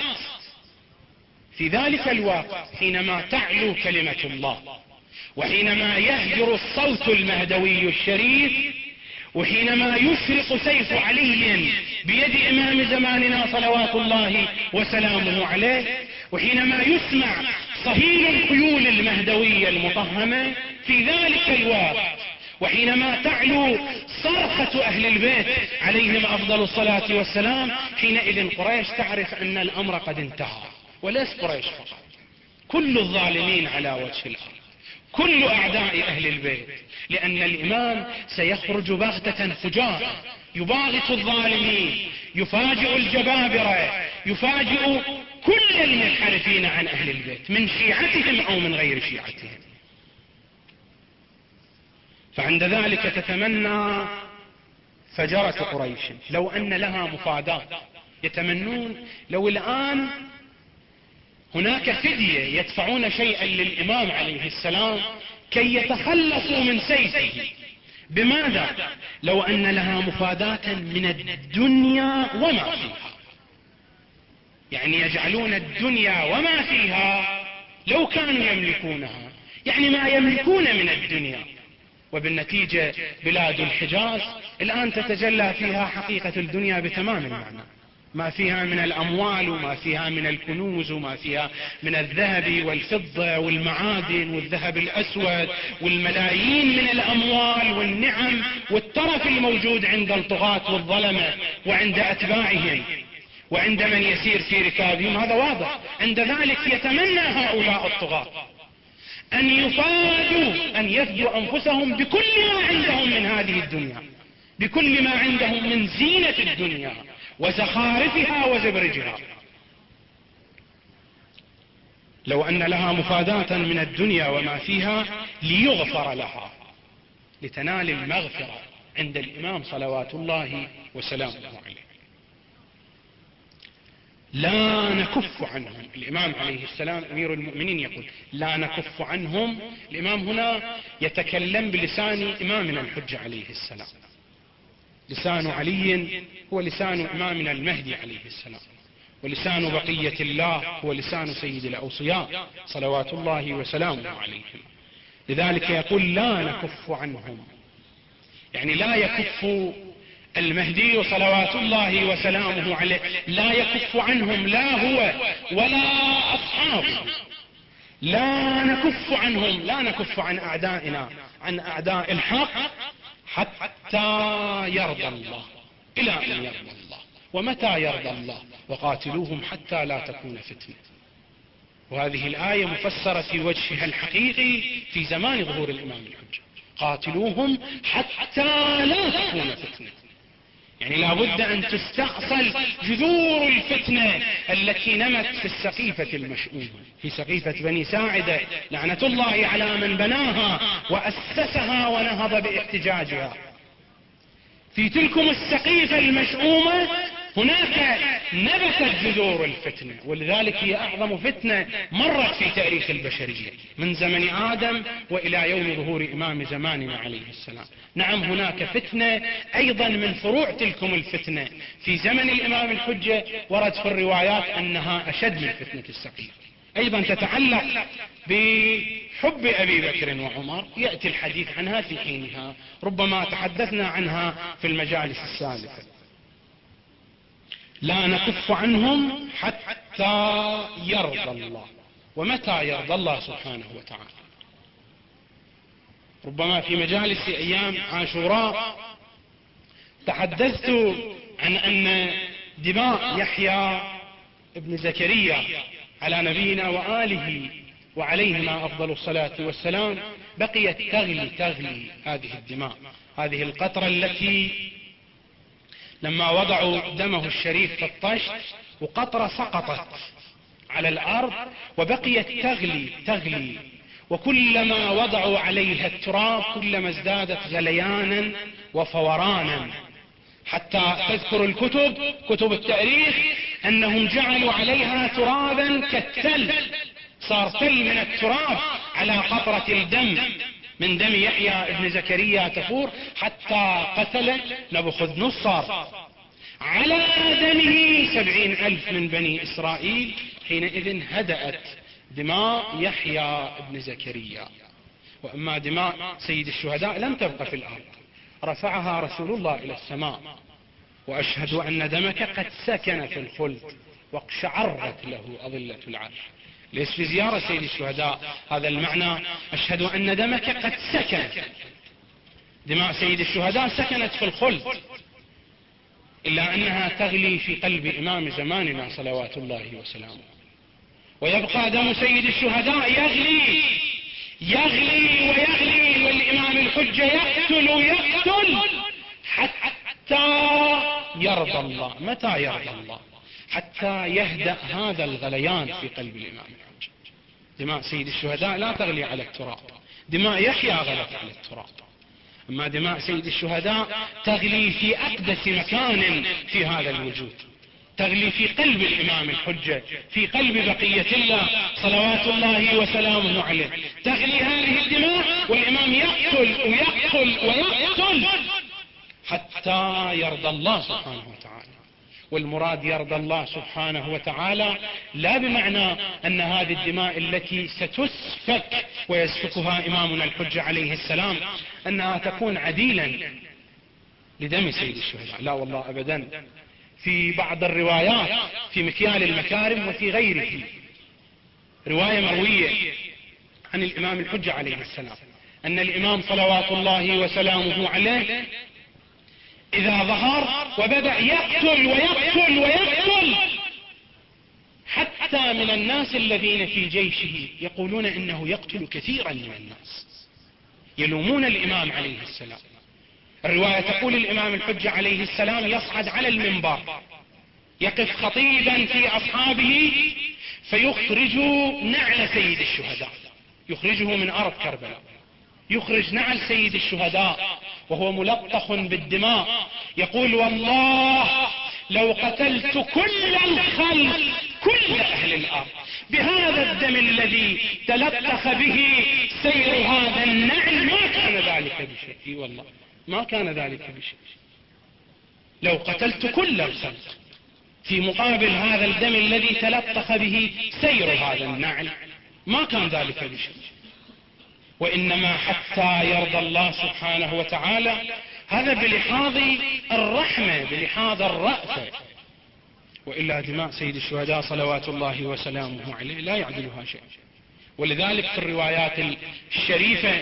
S1: في ذلك الوقت حينما تعلو كلمة الله، وحينما يهجر الصوت المهدوي الشريف، وحينما يشرق سيف علي بيد إمام زماننا صلوات الله وسلامه عليه، وحينما يسمع صهيل الخيول المهدوية المطهمة في ذلك الوقت، وحينما تعلو صرخة أهل البيت عليهم أفضل الصلاة والسلام، حينئذ قريش تعرف أن الأمر قد انتهى. وليس قريش فقط، كل الظالمين على وجه الأرض، كل أعداء أهل البيت، لأن الإمام سيخرج بغتة فجاء يباغت الظالمين، يفاجئ الجبابرة، يفاجئ كل المنحرفين عن أهل البيت من شيعتهم أو من غير شيعتهم. فعند ذلك تتمنى فجرة قريش لو أن لها مفادات. يتمنون لو الآن هناك فدية يدفعون شيئا للإمام عليه السلام كي يتخلصوا من سيفه. بماذا؟ لو أن لها مفادات من الدنيا وما فيها، يعني يجعلون الدنيا وما فيها لو كانوا يملكونها، يعني ما يملكون من الدنيا. وبالنتيجة بلاد الحجاز الآن تتجلى فيها حقيقة الدنيا بتمام المعنى، ما فيها من الأموال وما فيها من الكنوز وما فيها من الذهب والفضة والمعادن والذهب الأسود والملايين من الأموال والنعم والترف الموجود عند الطغاة والظلمة وعند أتباعهم. وعند من يسير في ركابهم، هذا واضح. عند ذلك يتمنى هؤلاء الطغاة أن يفادوا، أن يفدوا أنفسهم بكل ما عندهم من هذه الدنيا، بكل ما عندهم من زينة الدنيا وزخارفها وزبرجها. لو أن لها مفاداة من الدنيا وما فيها ليغفر لها، لتنال المغفرة عند الإمام صلوات الله وسلامه عليه. لا نكف عنهم. الإمام عليه السلام أمير المؤمنين يقول لا نكف عنهم. الإمام هنا يتكلم بلسان إمامنا الحجة عليه السلام. لسان علي هو لسان إمامنا المهدي عليه السلام، ولسان بقية الله هو لسان سيد الأوصياء صلوات الله وسلامه عليهم. لذلك يقول لا نكف عنهم، يعني لا يكف المهدي صلوات الله وسلامه عليه، لا يكف عنهم، لا هو ولا أصحابه. لا نكف عنهم، لا نكف عن أعدائنا، عن أعداء الحق، حتى يرضى الله، إلى أن يرضى الله. ومتى يرضى الله؟ وقاتلوهم حتى لا تكون فتنة. وهذه الآية مفسرة في وجهها الحقيقي في زمان ظهور الإمام الحجة، قاتلوهم حتى لا تكون فتنة. يعني لا بد أن تستأصل جذور الفتنة التي نمت في السقيفة المشؤومة، في سقيفة بني ساعدة لعنة الله على من بناها وأسسها ونهض باحتجاجها. في تلكم السقيفة المشؤومة هناك نبتت جذور الفتنة، ولذلك هي أعظم فتنة مرت في تاريخ البشرية من زمن آدم وإلى يوم ظهور إمام زماننا عليه السلام. نعم هناك فتنة أيضا من فروع تلكم الفتنة في زمن الإمام الحجة، ورد في الروايات أنها أشد من فتنة السقيفة، أيضا تتعلق بحب أبي بكر وعمر، يأتي الحديث عنها في حينها، ربما تحدثنا عنها في المجالس السالفة. لا نكف عنهم حتى يرضى الله. ومتى يرضى الله سبحانه وتعالى؟ ربما في مجالس أيام عاشوراء تحدثت عن أن دماء يحيى ابن زكريا على نبينا وآله وعليهما أفضل الصلاة والسلام بقيت تغلي تغلي هذه الدماء، هذه القطرة التي لما وضعوا دمه الشريف في الطشت وقطرة سقطت على الأرض وبقيت تغلي تغلي، وكلما وضعوا عليها التراب كلما ازدادت غليانا وفورانا، حتى تذكر الكتب كتب التاريخ أنهم جعلوا عليها ترابا كالتل، صار تل من التراب على قطرة الدم من دم يحيى ابن زكريا تفور، حتى قتل نبوخذ نصر على دمه سبعين ألف من بني إسرائيل. حينئذ هدأت دماء يحيى ابن زكريا. وأما دماء سيد الشهداء لم تبقى في الأرض، رفعها رسول الله إلى السماء. وأشهد أن دمك قد سكن في الخلد واقشعرت له أظلة العرش. ليس في زيارة سيد الشهداء هذا المعنى، أشهد أن دمك قد سكن. دماء سيد الشهداء سكنت في الخلد، إلا أنها تغلي في قلب إمام زماننا صلوات الله وسلامه. ويبقى دم سيد الشهداء يغلي يغلي ويغلي، والإمام الحجة يقتل ويقتل حتى يرضى الله. متى يرضى الله؟ حتى يهدأ هذا الغليان في قلب الإمام الحجة. دماء سيد الشهداء لا تغلي على التراب، دماء يحيى غلت على التراب، أما دماء سيد الشهداء تغلي في أقدس مكان في هذا الوجود، تغلي في قلب الإمام الحجة، في قلب بقية الله صلوات الله وسلامه عليه. تغلي هذه الدماء والإمام يقتل ويقتل ويقتل حتى يرضى الله سبحانه وتعالى. والمراد يرضى الله سبحانه وتعالى لا بمعنى أن هذه الدماء التي ستسفك ويسفكها إمامنا الحجة عليه السلام أنها تكون عديلا لدم سيد الشهداء، لا والله أبدا. في بعض الروايات في مكيال المكارم وفي غيره رواية مروية عن الإمام الحجة عليه السلام أن الإمام صلوات الله وسلامه عليه إذا ظهر وبدأ يقتل ويقتل ويقتل، حتى من الناس الذين في جيشه يقولون إنه يقتل كثيرا من الناس، يلومون الإمام عليه السلام. الرواية تقول الإمام الحجة عليه السلام يصعد على المنبر، يقف خطيبا في أصحابه، فيخرج نعل سيد الشهداء، يخرجه من أرض كربلاء، يخرج نعل سيد الشهداء وهو ملطخ بالدماء، يقول والله لو قتلت كل الخلق كل أهل الأرض بهذا الدم الذي تلطخ به سير هذا النعل ما كان ذلك بشيء، والله ما كان ذلك بشيء. لو قتلت كل الخلق في مقابل هذا الدم الذي تلطخ به سير هذا النعل ما كان ذلك بشيء. وإنما حتى يرضى الله سبحانه وتعالى، هذا بلحاظ الرحمة بلحاظ الرأفة، وإلا دماء سيد الشهداء صلوات الله وسلامه عليه لا يعدلها شيء. ولذلك في الروايات الشريفة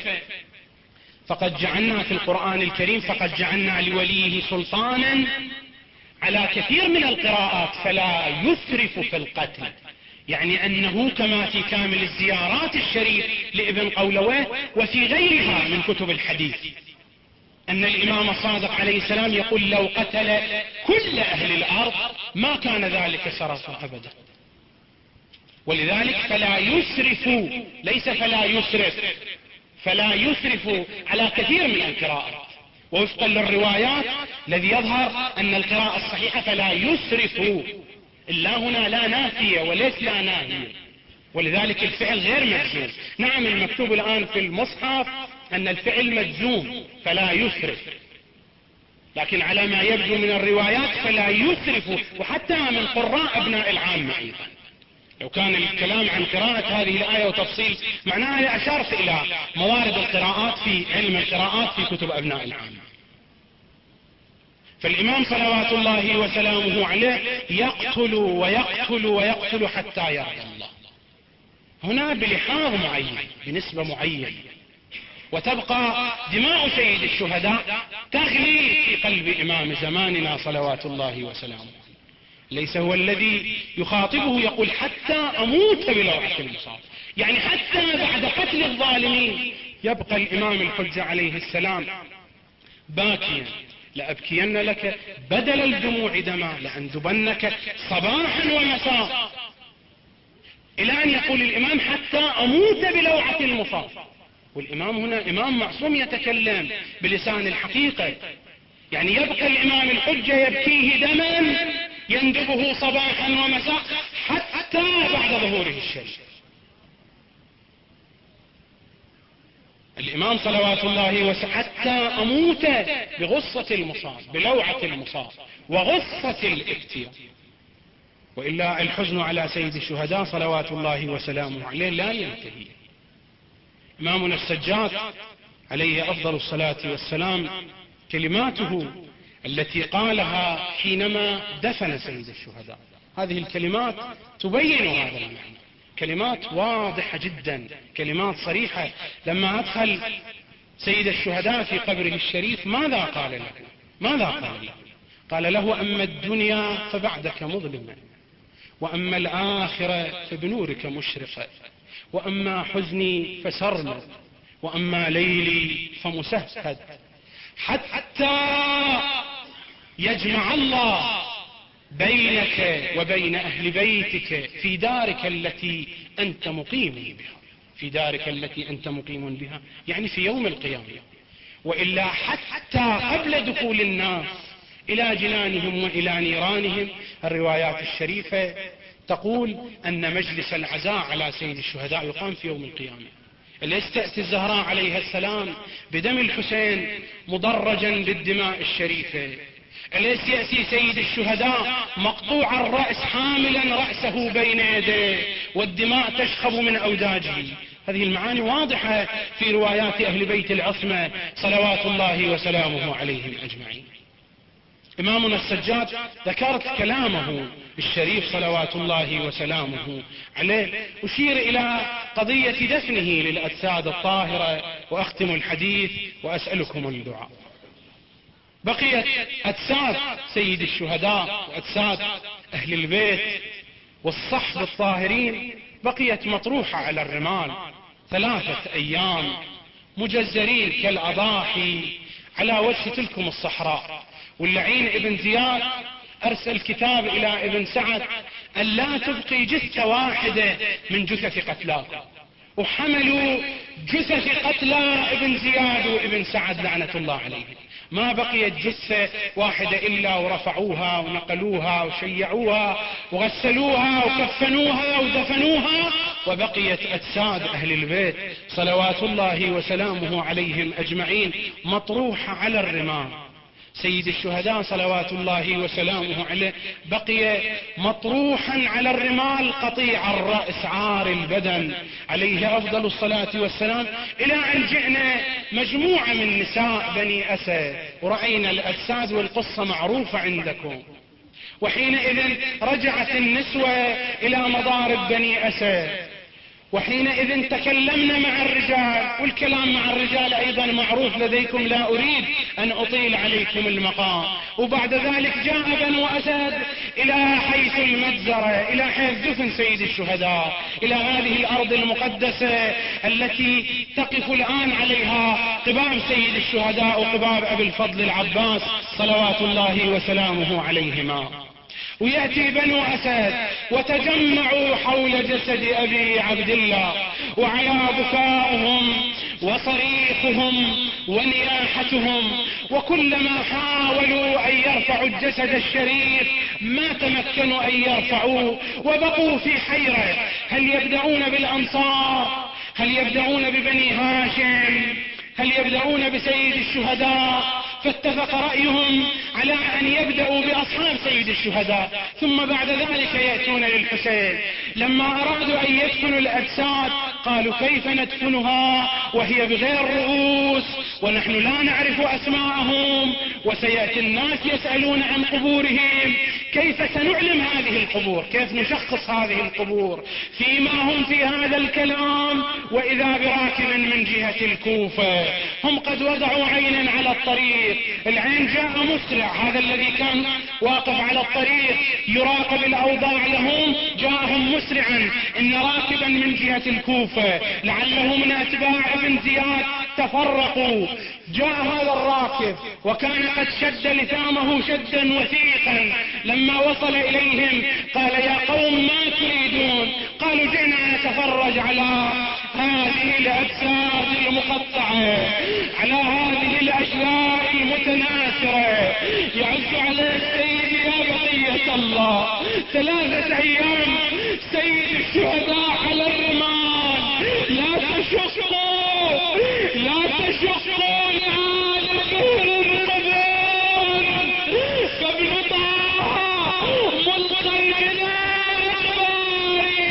S1: فقد جعلنا في القرآن الكريم فقد جعلنا لوليه سلطانا على كثير من القراءات فلا يسرف في القتل، يعني أنه كما في كامل الزيارات الشريف لابن قولويه وفي غيرها من كتب الحديث أن الإمام الصادق عليه السلام يقول لو قتل كل أهل الأرض ما كان ذلك سرفا أبدا. ولذلك فلا يسرف، ليس فلا يسرف، فلا يسرف على كثير من القراءات. ووفقا للروايات الذي يظهر أن القراءة الصحيحة فلا يسرف، إلا هنا لا نافية وليس لا ناهية، ولذلك الفعل غير مجزوم. نعم المكتوب الآن في المصحف أن الفعل مجزوم فلا يسرف، لكن على ما يبدو من الروايات فلا يسرف، وحتى من قراء ابناء العامة أيضا. لو كان الكلام عن قراءة هذه الآية وتفصيل معناها أشارت إلى موارد القراءات في علم القراءات في كتب أبناء العامة. فالإمام صلوات الله وسلامه عليه يقتل ويقتل ويقتل حتى يرضى الله، هنا بلحاظ معين بنسبة معينة، وتبقى دماء سيد الشهداء تغلي في قلب إمام زماننا صلوات الله وسلامه. ليس هو الذي يخاطبه يقول حتى أموت بلوعة المصاب، يعني حتى بعد قتل الظالمين يبقى الإمام الحجة عليه السلام باكيا، لأبكين لك بدل الدموع دما لأندبنك صباحا ومساء، إلى أن يقول الإمام حتى أموت بلوعة المصاب. والإمام هنا إمام معصوم يتكلم بلسان الحقيقة، يعني يبقى الإمام الحجة يبكيه دما يندبه صباحا ومساء حتى بعد ظهوره الشريف. الإمام صلوات الله وسلامه حتى أموت بغصة المصاب بلوعة المصاب وغصة الاكتياب. وإلا الحزن على سيد الشهداء صلوات الله وسلامه عليه لا ينتهي. إمامنا السجاد عليه أفضل الصلاة والسلام كلماته التي قالها حينما دفن سيد الشهداء، هذه الكلمات تبين هذا المعنى، كلمات واضحة جدا، كلمات صريحة. لما أدخل سيد الشهداء في قبره الشريف ماذا قال له؟ ماذا قال له؟ قال له أما الدنيا فبعدك مظلمة، وأما الآخرة فبنورك مشرقة، وأما حزني فسرمد، وأما ليلي فمسهد، حتى يجمع الله بينك وبين أهل بيتك في دارك التي أنت مقيم بها، في دارك التي أنت مقيم بها يعني في يوم القيامة. وإلا حتى قبل دخول الناس إلى جنانهم وإلى نيرانهم، الروايات الشريفة تقول أن مجلس العزاء على سيد الشهداء يقام في يوم القيامة. أليس تأتي الزهراء عليها السلام بدم الحسين مدرجا بالدماء الشريفة؟ أليس يأتي سيد الشهداء مقطوع الرأس حاملا رأسه بين يديه والدماء تشخب من أوداجه؟ هذه المعاني واضحة في روايات أهل بيت العصمة صلوات الله وسلامه عليهم أجمعين. إمامنا السجاد ذكرت كلامه الشريف صلوات الله وسلامه عليه، أشير إلى قضية دفنه للأجساد الطاهرة، وأختم الحديث وأسألكم الدعاء. بقيت أجساد سيد الشهداء وأجساد أهل البيت والصحب الطاهرين بقيت مطروحة على الرمال ثلاثة أيام مجزرين كالأضاحي على وجه تلكم الصحراء. واللعين ابن زياد أرسل كتاب إلى ابن سعد أن لا تبقي جثة واحدة من جثث قتلاكم، وحملوا جثث قتلى ابن زياد وابن سعد لعنة الله عليهم، ما بقيت جثة واحدة إلا ورفعوها ونقلوها وشيعوها وغسلوها وكفنوها ودفنوها، وبقيت أجساد أهل البيت صلوات الله وسلامه عليهم أجمعين مطروحة على الرمال. سيد الشهداء صلوات الله وسلامه عليه بقي مطروحا على الرمال قطيع الرأس عار البدن عليه أفضل الصلاة والسلام، إلى أن جئنا مجموعة من نساء بني أسد ورأينا الأجساد والقصة معروفة عندكم. وحينئذ رجعت النسوة إلى مضارب بني أسد، وحينئذ تكلمنا مع الرجال، والكلام مع الرجال أيضا معروف لديكم، لا أريد أن أطيل عليكم المقام. وبعد ذلك جاء بنو أسد إلى حيث المجزرة، إلى حيث دفن سيد الشهداء، إلى هذه الأرض المقدسة التي تقف الآن عليها قباب سيد الشهداء وقباب أبي الفضل العباس صلوات الله وسلامه عليهما. ويأتي بنو أسد وتجمعوا حول جسد أبي عبد الله، وعلى بكائهم وصريخهم ونياحتهم، وكلما حاولوا أن يرفعوا الجسد الشريف ما تمكنوا أن يرفعوه، وبقوا في حيرة، هل يبدأون بالأنصار؟ هل يبدأون ببني هاشم؟ هل يبدأون بسيد الشهداء؟ فاتفق رأيهم على أن يبدأوا بأصحاب سيد الشهداء، ثم بعد ذلك يأتون للحسين. لما أرادوا أن يدفنوا الأجساد قالوا كيف ندفنها وهي بغير رؤوس ونحن لا نعرف أسماءهم، وسيأتي الناس يسألون عن قبورهم، كيف سنعلم هذه القبور؟ كيف نشخص هذه القبور؟ فيما هم في هذا الكلام وإذا براكب من جهة الكوفة، هم قد وضعوا عينا على الطريق، العين جاء مسرع، هذا الذي كان واقف على الطريق يراقب الأوضاع لهم جاءهم مسرعا إن راكبا من جهة الكوفة لعله من أتباع ابن زياد تفرقوا. جاء هذا الراكب وكان قد شد لثامه شدا وثيقا، لما وصل إليهم قال يا قوم ما تريدون؟ قالوا جئنا نتفرج على هذه الأجساد المقطعة، على هذه الأشياء المتناثرة، يعز على السيد يا بقية الله ثلاثة أيام سيد الشهداء على الرمال، لا تشقوا لا تشقوا لهذا البئر الربان فابن طه ملقا إلى الباري.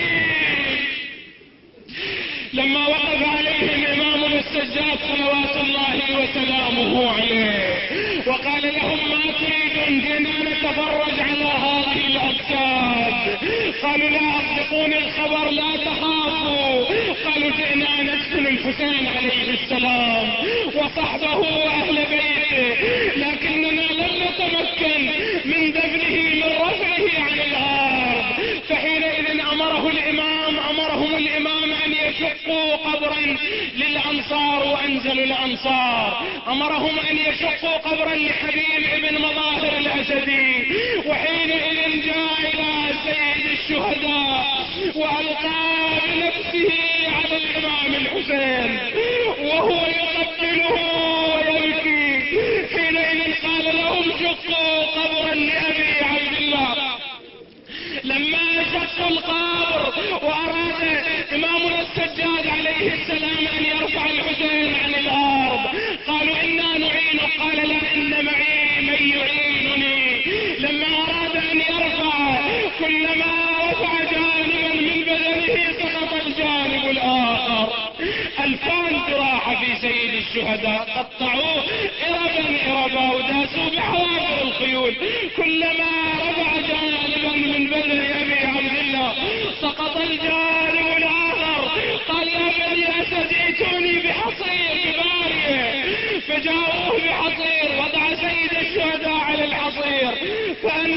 S1: لما وقف عليهم إمامنا السجاد صلوات الله وسلامه عليه وقال لهم ما تريدون؟ جئنا نتفرج على هذه الأجساد. قالوا لا أصدقون الخبر، لا تخافوا. قالوا جئنا ندفن الحسين عليه السلام وصحبه وأهل بيته، لكننا لم نتمكن من دفنه من رفعه عن الأرض. فحينئذ أمره الإمام أمرهم الإمام أن يشقوا قبرا للأنصار، وأنزلوا الأنصار. أمرهم أن يشقوا قبرا لحبيب ابن مظاهر الأسدي، وحينئذ جاء إلى سيد الشهداء وألقى بنفسه على الإمام الحسين وهو يقبله ويبكي. حينئذ قال لهم شقوا قبرا لأبي عبد الله. لما شقوا القبر وأراد إمامنا السجاد عليه السلام أن يرفع الحسين عن الأرض قالوا إنا نعينه، قال لا إن معي من يعينني. لما أراد أن يرفع كلما رفع جانبا من بدنه سقط الجانب الآخر. ألفان جراح في سيد الشهداء قطعوه إربا إربا وداسوا بحوافر الخيول، كلما رفع جانبا من بدن أبي عبد الله سقط الجانب الآخر. قال يا بني أسد ائتوني بحصير بباريه، فجاءوه بحصير وضع سيد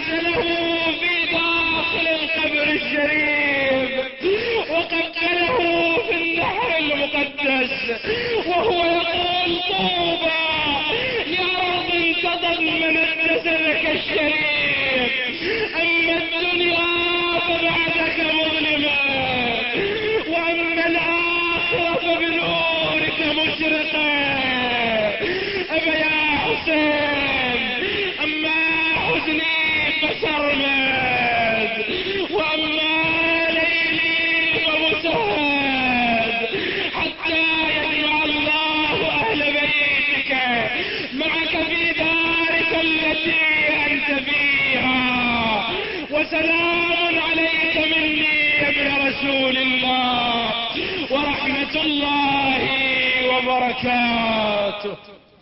S1: أنزله في داخل القبر الشريف وقبله في النهر المقدس، وهو يقول طوبى لأرض تضمنت جسدك الشريف، أما الدنيا فبعدك مظلمة، وأما الآخرة فبنورك مشرقة. أبا يا حسين، أما حزني فسرمد، وأما ليلي فمسهد، حتى يجمع الله أهل بيتك معك في دارك التي أنت فيها. وسلام عليك مني يا ابن رسول الله، ورحمة الله وبركاته.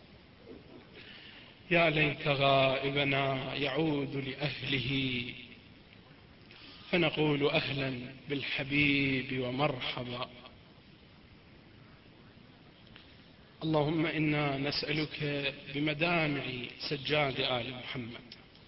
S1: يا ليت غائبنا يعود لأهله، فنقول أهلا بالحبيب ومرحبا. اللهم إنا نسألك بمدامع سجاد آل محمد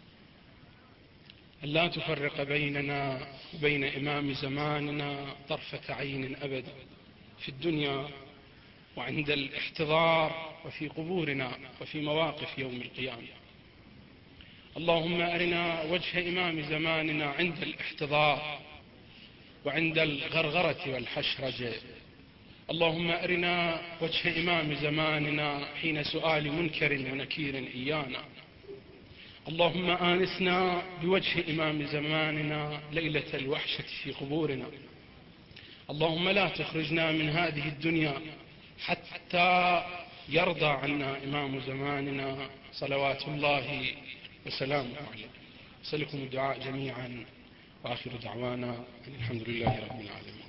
S1: ألا تفرق بيننا وبين إمام زماننا طرفة عين أبدا، في الدنيا وعند الاحتضار وفي قبورنا وفي مواقف يوم القيامة. اللهم أرنا وجه إمام زماننا عند الاحتضار وعند الغرغرة والحشرجة. اللهم أرنا وجه إمام زماننا حين سؤال منكر ونكير إيانا. اللهم آنسنا بوجه إمام زماننا ليلة الوحشة في قبورنا. اللهم لا تخرجنا من هذه الدنيا حتى يرضى عنا إمام زماننا صلوات الله وسلامه عليه. أسألكم الدعاء جميعا، وآخر دعوانا أن الحمد لله رب العالمين.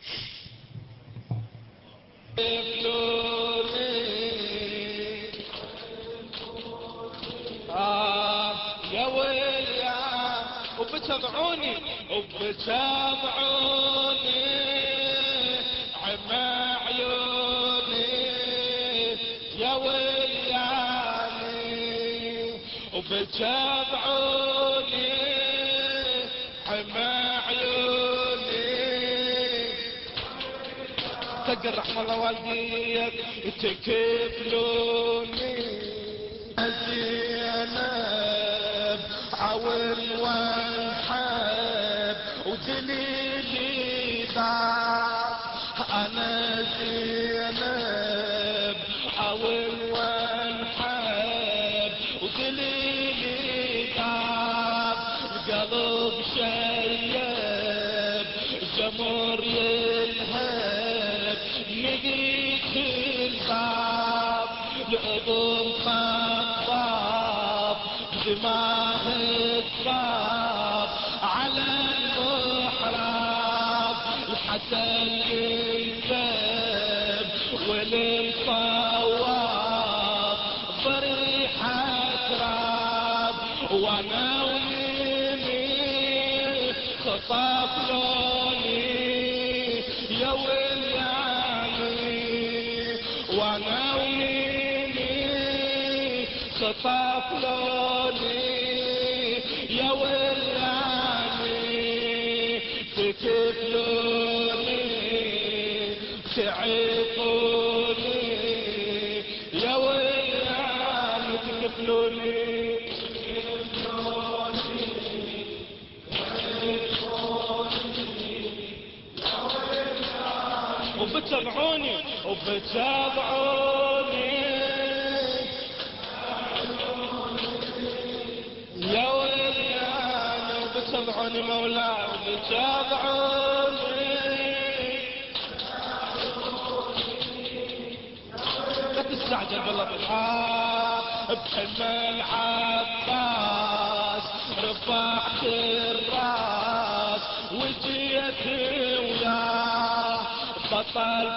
S2: آه يا ويل يا وبتبعوني وبتبعوني عمى عيوني يا ويل يعني وبتبعوني عمى عيوني. تقر رحم الله والديك تكفلوني زينب عون وانحب ودليلي ضاع. انا زينب عون وانحب ودليلي ضاع. القلب شيب جمر يلهب نقيت الباب العظم خطاب دماغ الصاب على المحراب. الحسن ينسب وللصواب ضريحة تراب. وانا ومني خطاب لوني يا ويلاني. وانا ومني خطاب لوني يا ويلاني. تكفلوني تعيطوني يا ويلاني. تكفلوني وبتبعوني وبتبعوني يا ويلي وبتبعوني مولاي وبتبعوني. لا تستعجل بالله بالحق بحمل عباس رفعت الراس وجيت وياه بطل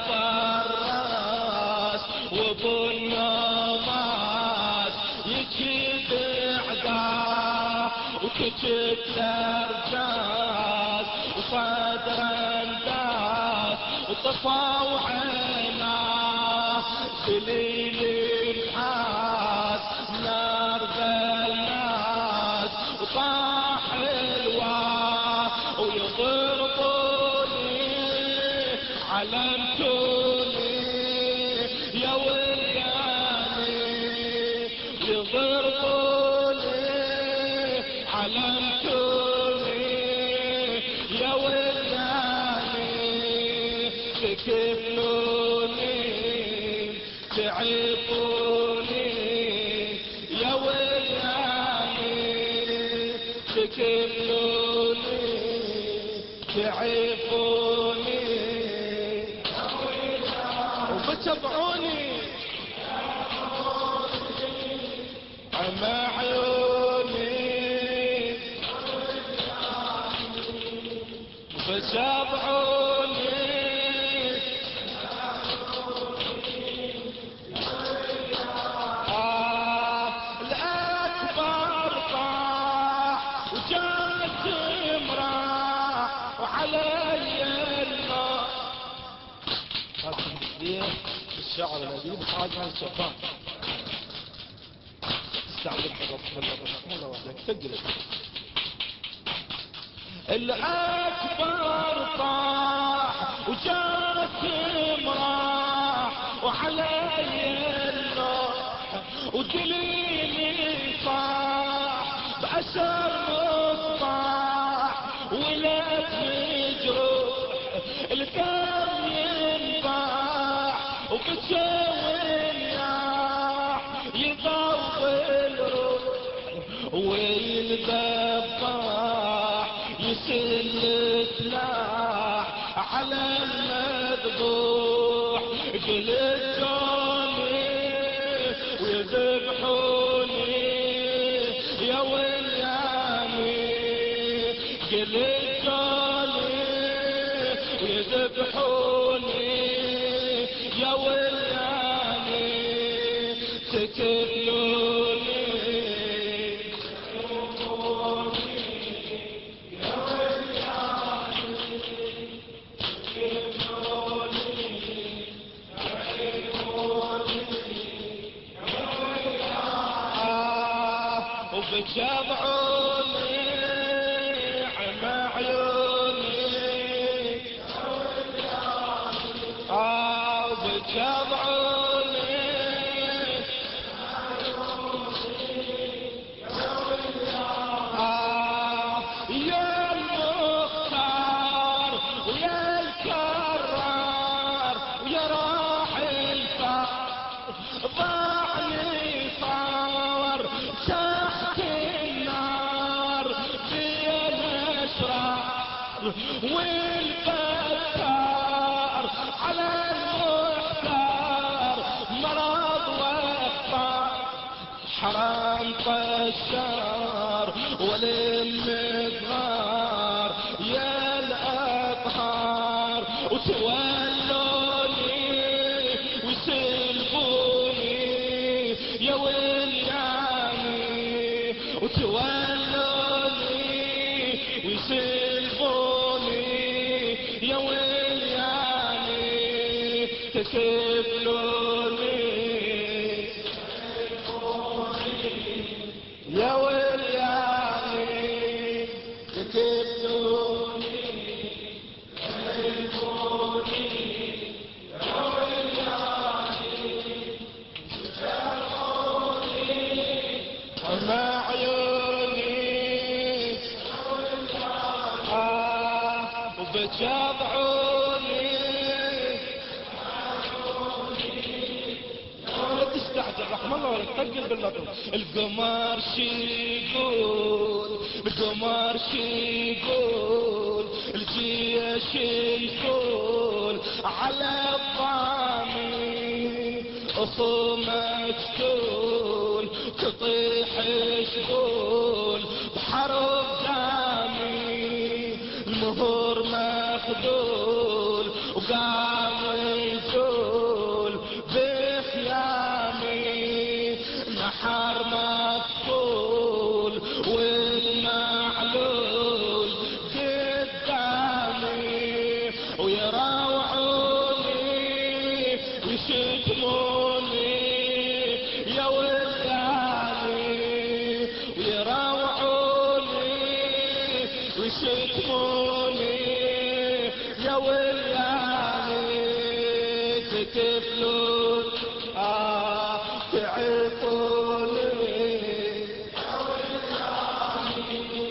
S2: فراس وابو النماس يجيب عداه وكتب سرجاس وصدر انداس وطفى وعيناه دليل الحاس نار بالناس وطار ظلمتوني يا ولاني تكفلوني تعبوني يا ولاني تكفلوني تعبوني وبتبعوني عمى عيوني وبتبعوني آه الأكبر طاح وجات امرأة وعلي النار. الشعر الأديب حاجة الشفاء استعمل حرف بالله وحدك تجلس. الأكبر طاح وجات امرأة وعلي النار ودليلي صاح بأثر مصباح ولاد مجروح الكام ينباح وبتسوي الناح يضرب الروح والذباح يسل سلاح على المذبوح جلدوني ويذبحوني يا ولاني جلدوني ويذبحوني يا ولاني تكفلوني وبتجمعوني عمى عيوني آه وبتجمعوني آه يا المختار ويا الكرار ويا راح الفار ضاعني صار تحت النار في الاشرار والبكار على المختار مرض واخطار حرام طشار وللمغار يا الاطهار وتولوني وسلبوني يا ولاني وتولوني ويسلبوني يا ولاني تكفلوني يا ولاني تكفلوني عمى عيوني آه وبتجمعوني لا تستعجل رحم الله ولا تثقل باللطف. القمر شي يقول القمر شي يقول الجيش يقول على الضامي اخو مقتول تطيح شغول بحرب دامي المهور مخذول وقام يزول بخيامي نحر مقتول والمعلول قدامي ويراوعوني ويشتموني يا ولاني ويراوعوني ويشتموني يا ولاني تكفلون آه تعبوني يا ولاني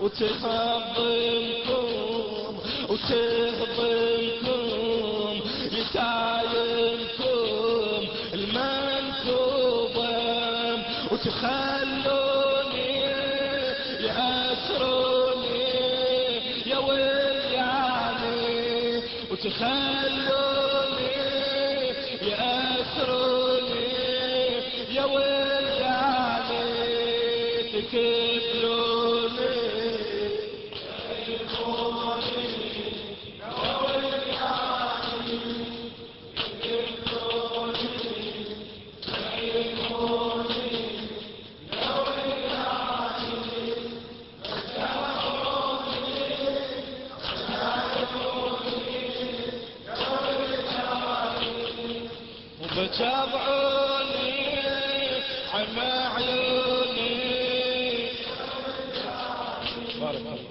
S2: وتهضمكم وتهضمكم يتايمكم المنكوبة وتخلوني يأسروني يا ولياني وتخلوني يأسروني يا ولياني تكفلوني وبتابعوني عمى عيوني بارك الله.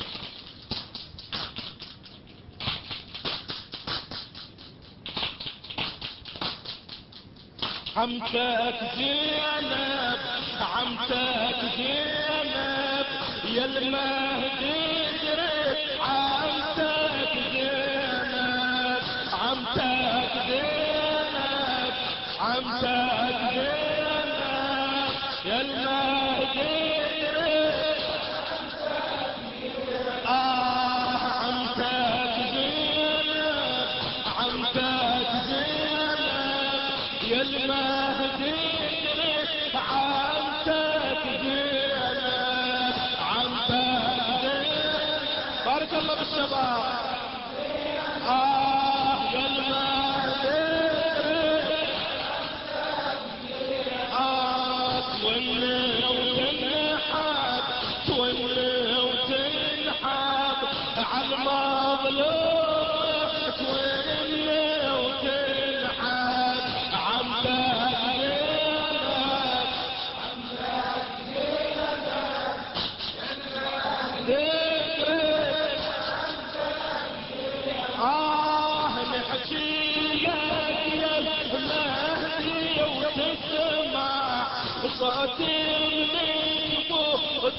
S2: عمتك زينب عمتك زينب يا المهدي دريت عمتك زينب عمتك زينب عمتك زينب يا المهدي دريت آه عمتك زينب عمتك زينب يا المهدي عمتك زينب عمتك زينب بارك الله بالشباب آه يا المهدي آه تولي وتنحب تولي وتنحب على المظلوم تولي وتنحب عمتك زينب آه نحكي لك يا المهدي وتسمع صوت النبوة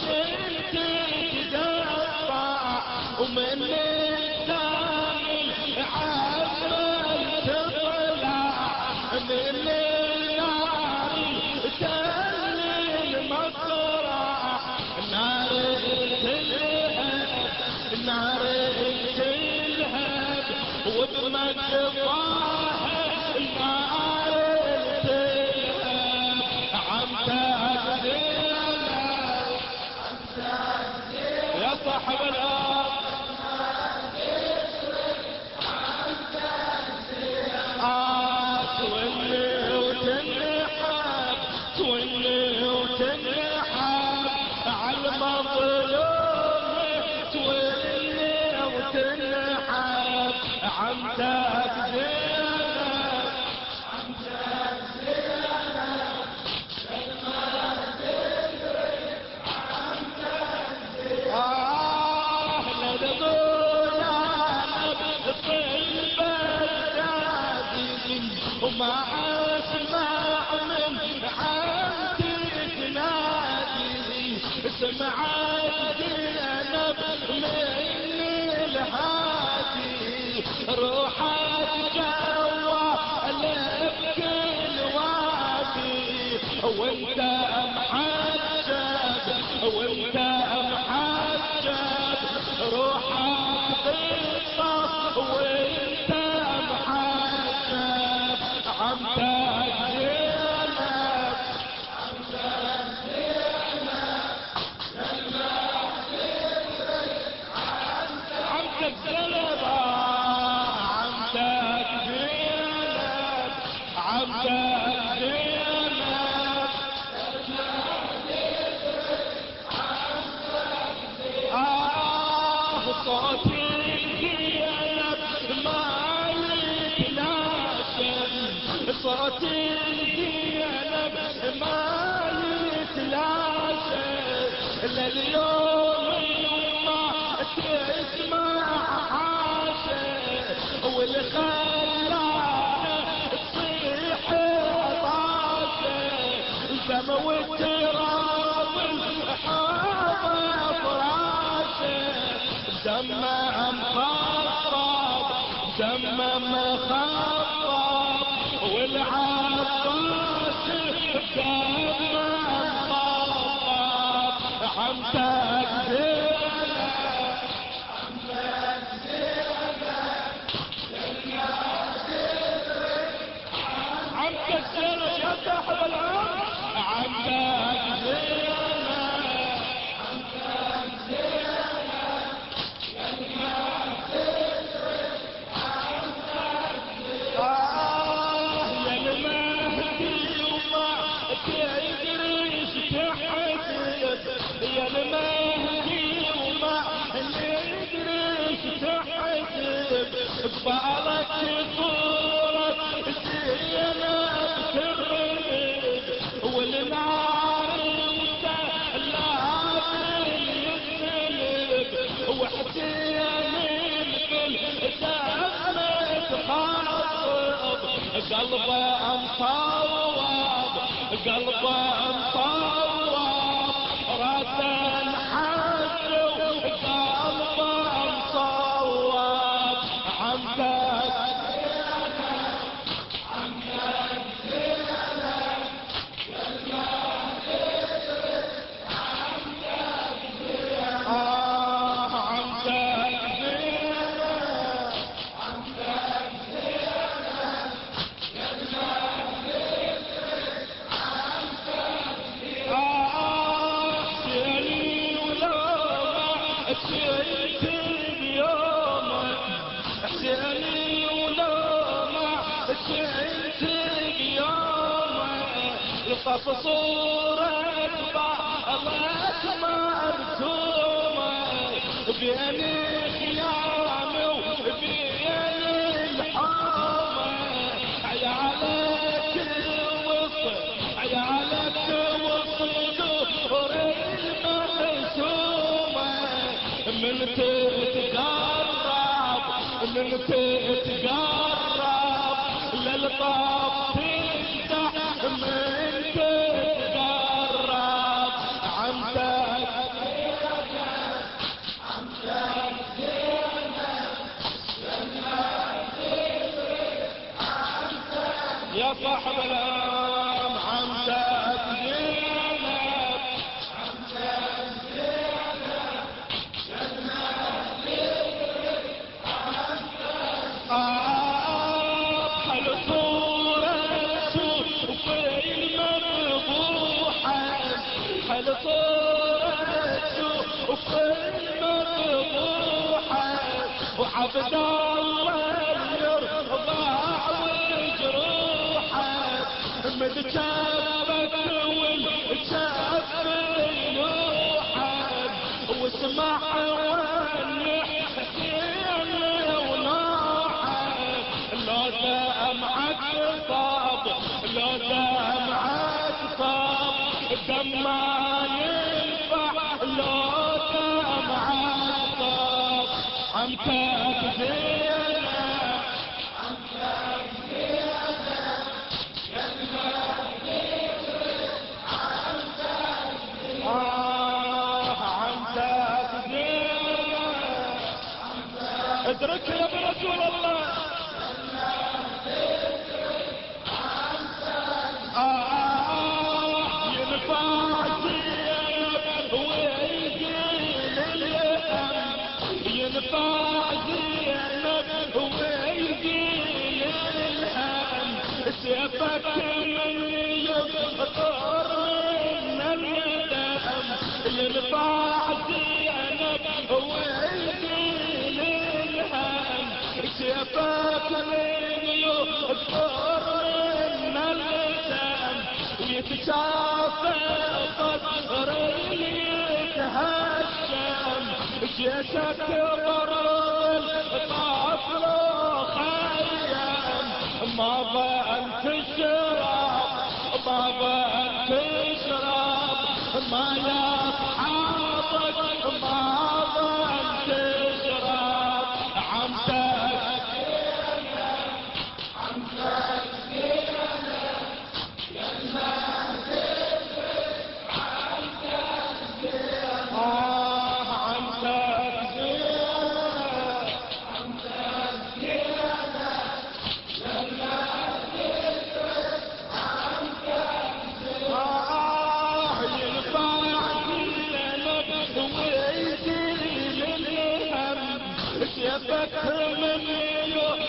S2: تدفع ومن الثاني عبر تطلع من النار تهل المصرع نار تلهب نار تلهب وبمجراها النار تلهب عمتك زينب يا صاحب الأرض آه تولي وتنحب تولي وتنحب على المظلوم تولي وتنحب عمتك زينب عمتك زينب آه لا تقول أنا بطيب الدادي وما أسمع من حمدك نادي سمعت زينب من الهادي روحك جوا بكل وادي وانت محجب وانت محجب روحك بالصف وانت محجب عمتك زينب عمتك زينب عمتك زينب عمتك زينب عمتك زينب آه صوتي زينب ما يتلاشى صوتي زينب ما يتلاشى لليوم ما تسمع حاشا والخلاها تصيح طاشا دم والتراب الحاب فراشا دم مخطط والعباس دم مخطط عمتك زينب عمتك زينب يا صاحب العمر عمتك زينب آه يا المهدي وما تدريش تحسب يا المهدي وما تدريش تحسب ببالك صورة زينب تغرب والنار وسلام يتقلب وحسين بالدم تخاطب قلبه مصوب قلبه مصوب راسه انحس قلبه مصوب عمتك آه عمتك حسيني ولو ما شئت بيومه يطف صورة بعضك مرسومة بين خيامي وبين الحومة عيالك الوصل عيالك وصل دور المرسومة من تتقرب من تتقرب للطف تفتح من تتقرب عمتك عمتك يا صاحب الأم عمتك زينب حل صورة وفي المذبوحة حل صورة وفي المذبوحة وعبد الله يرضع وجروحه متشابك والشاب يوحد واسمع ونح حسين ونوحد لو دمعك طاب لو دمعك طاب دم ما ينفع لو دمعك طاب عمتك زينب عمتك زينب آه عمتك زينب ادرك يا رسول الله آه ينفع زينب ويجيل الهم ينفع زينب ويجيل الهم سيفك من يفطر من الدم ينفع زينب ويجيل الهم سيفك من يفطر من الدم ويتشافى قدر يتهشم جيتك برد طفل خيم ما بأن تشرب ما بأن تشرب ما يصحابك ما بأن تشرب عمتك عمتك آه عمتك زينب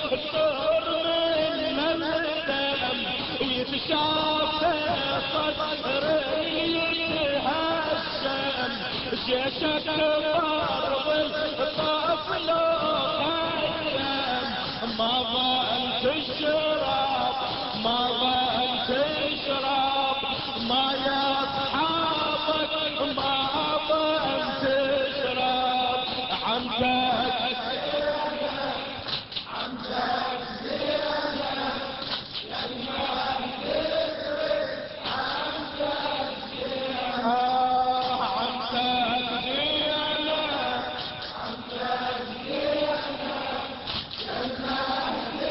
S2: تصير من الدم يتشافى صدري هالشم جيشك ضرب الطفل ما ظل تشرب ما ظل تشرب ما يا اصحابك ما ظل تشرب عمتك عمتك زينب يا المهدي عمتك زينب عمتك زينب عمتك زينب يا المهدي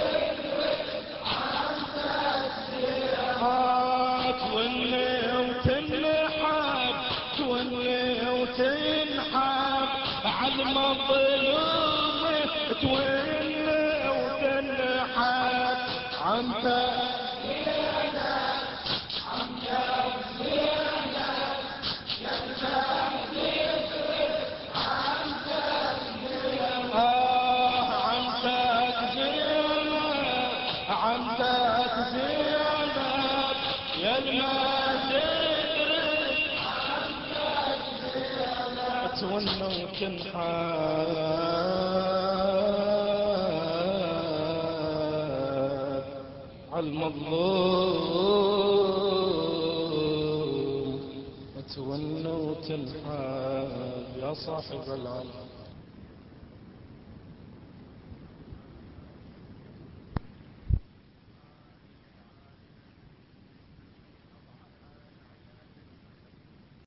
S2: عمتك زينب تولي وتنحب تولي وتنحب على المظلوم تولي وتنحب عمتك زينب عمتك زينب يا المهدي عمتك زينب عمتك زينب عمتك زينب يا المهدي عمتك زينب تولى وتنحب عالمظلوم تولى وتنحب يا صاحب العلم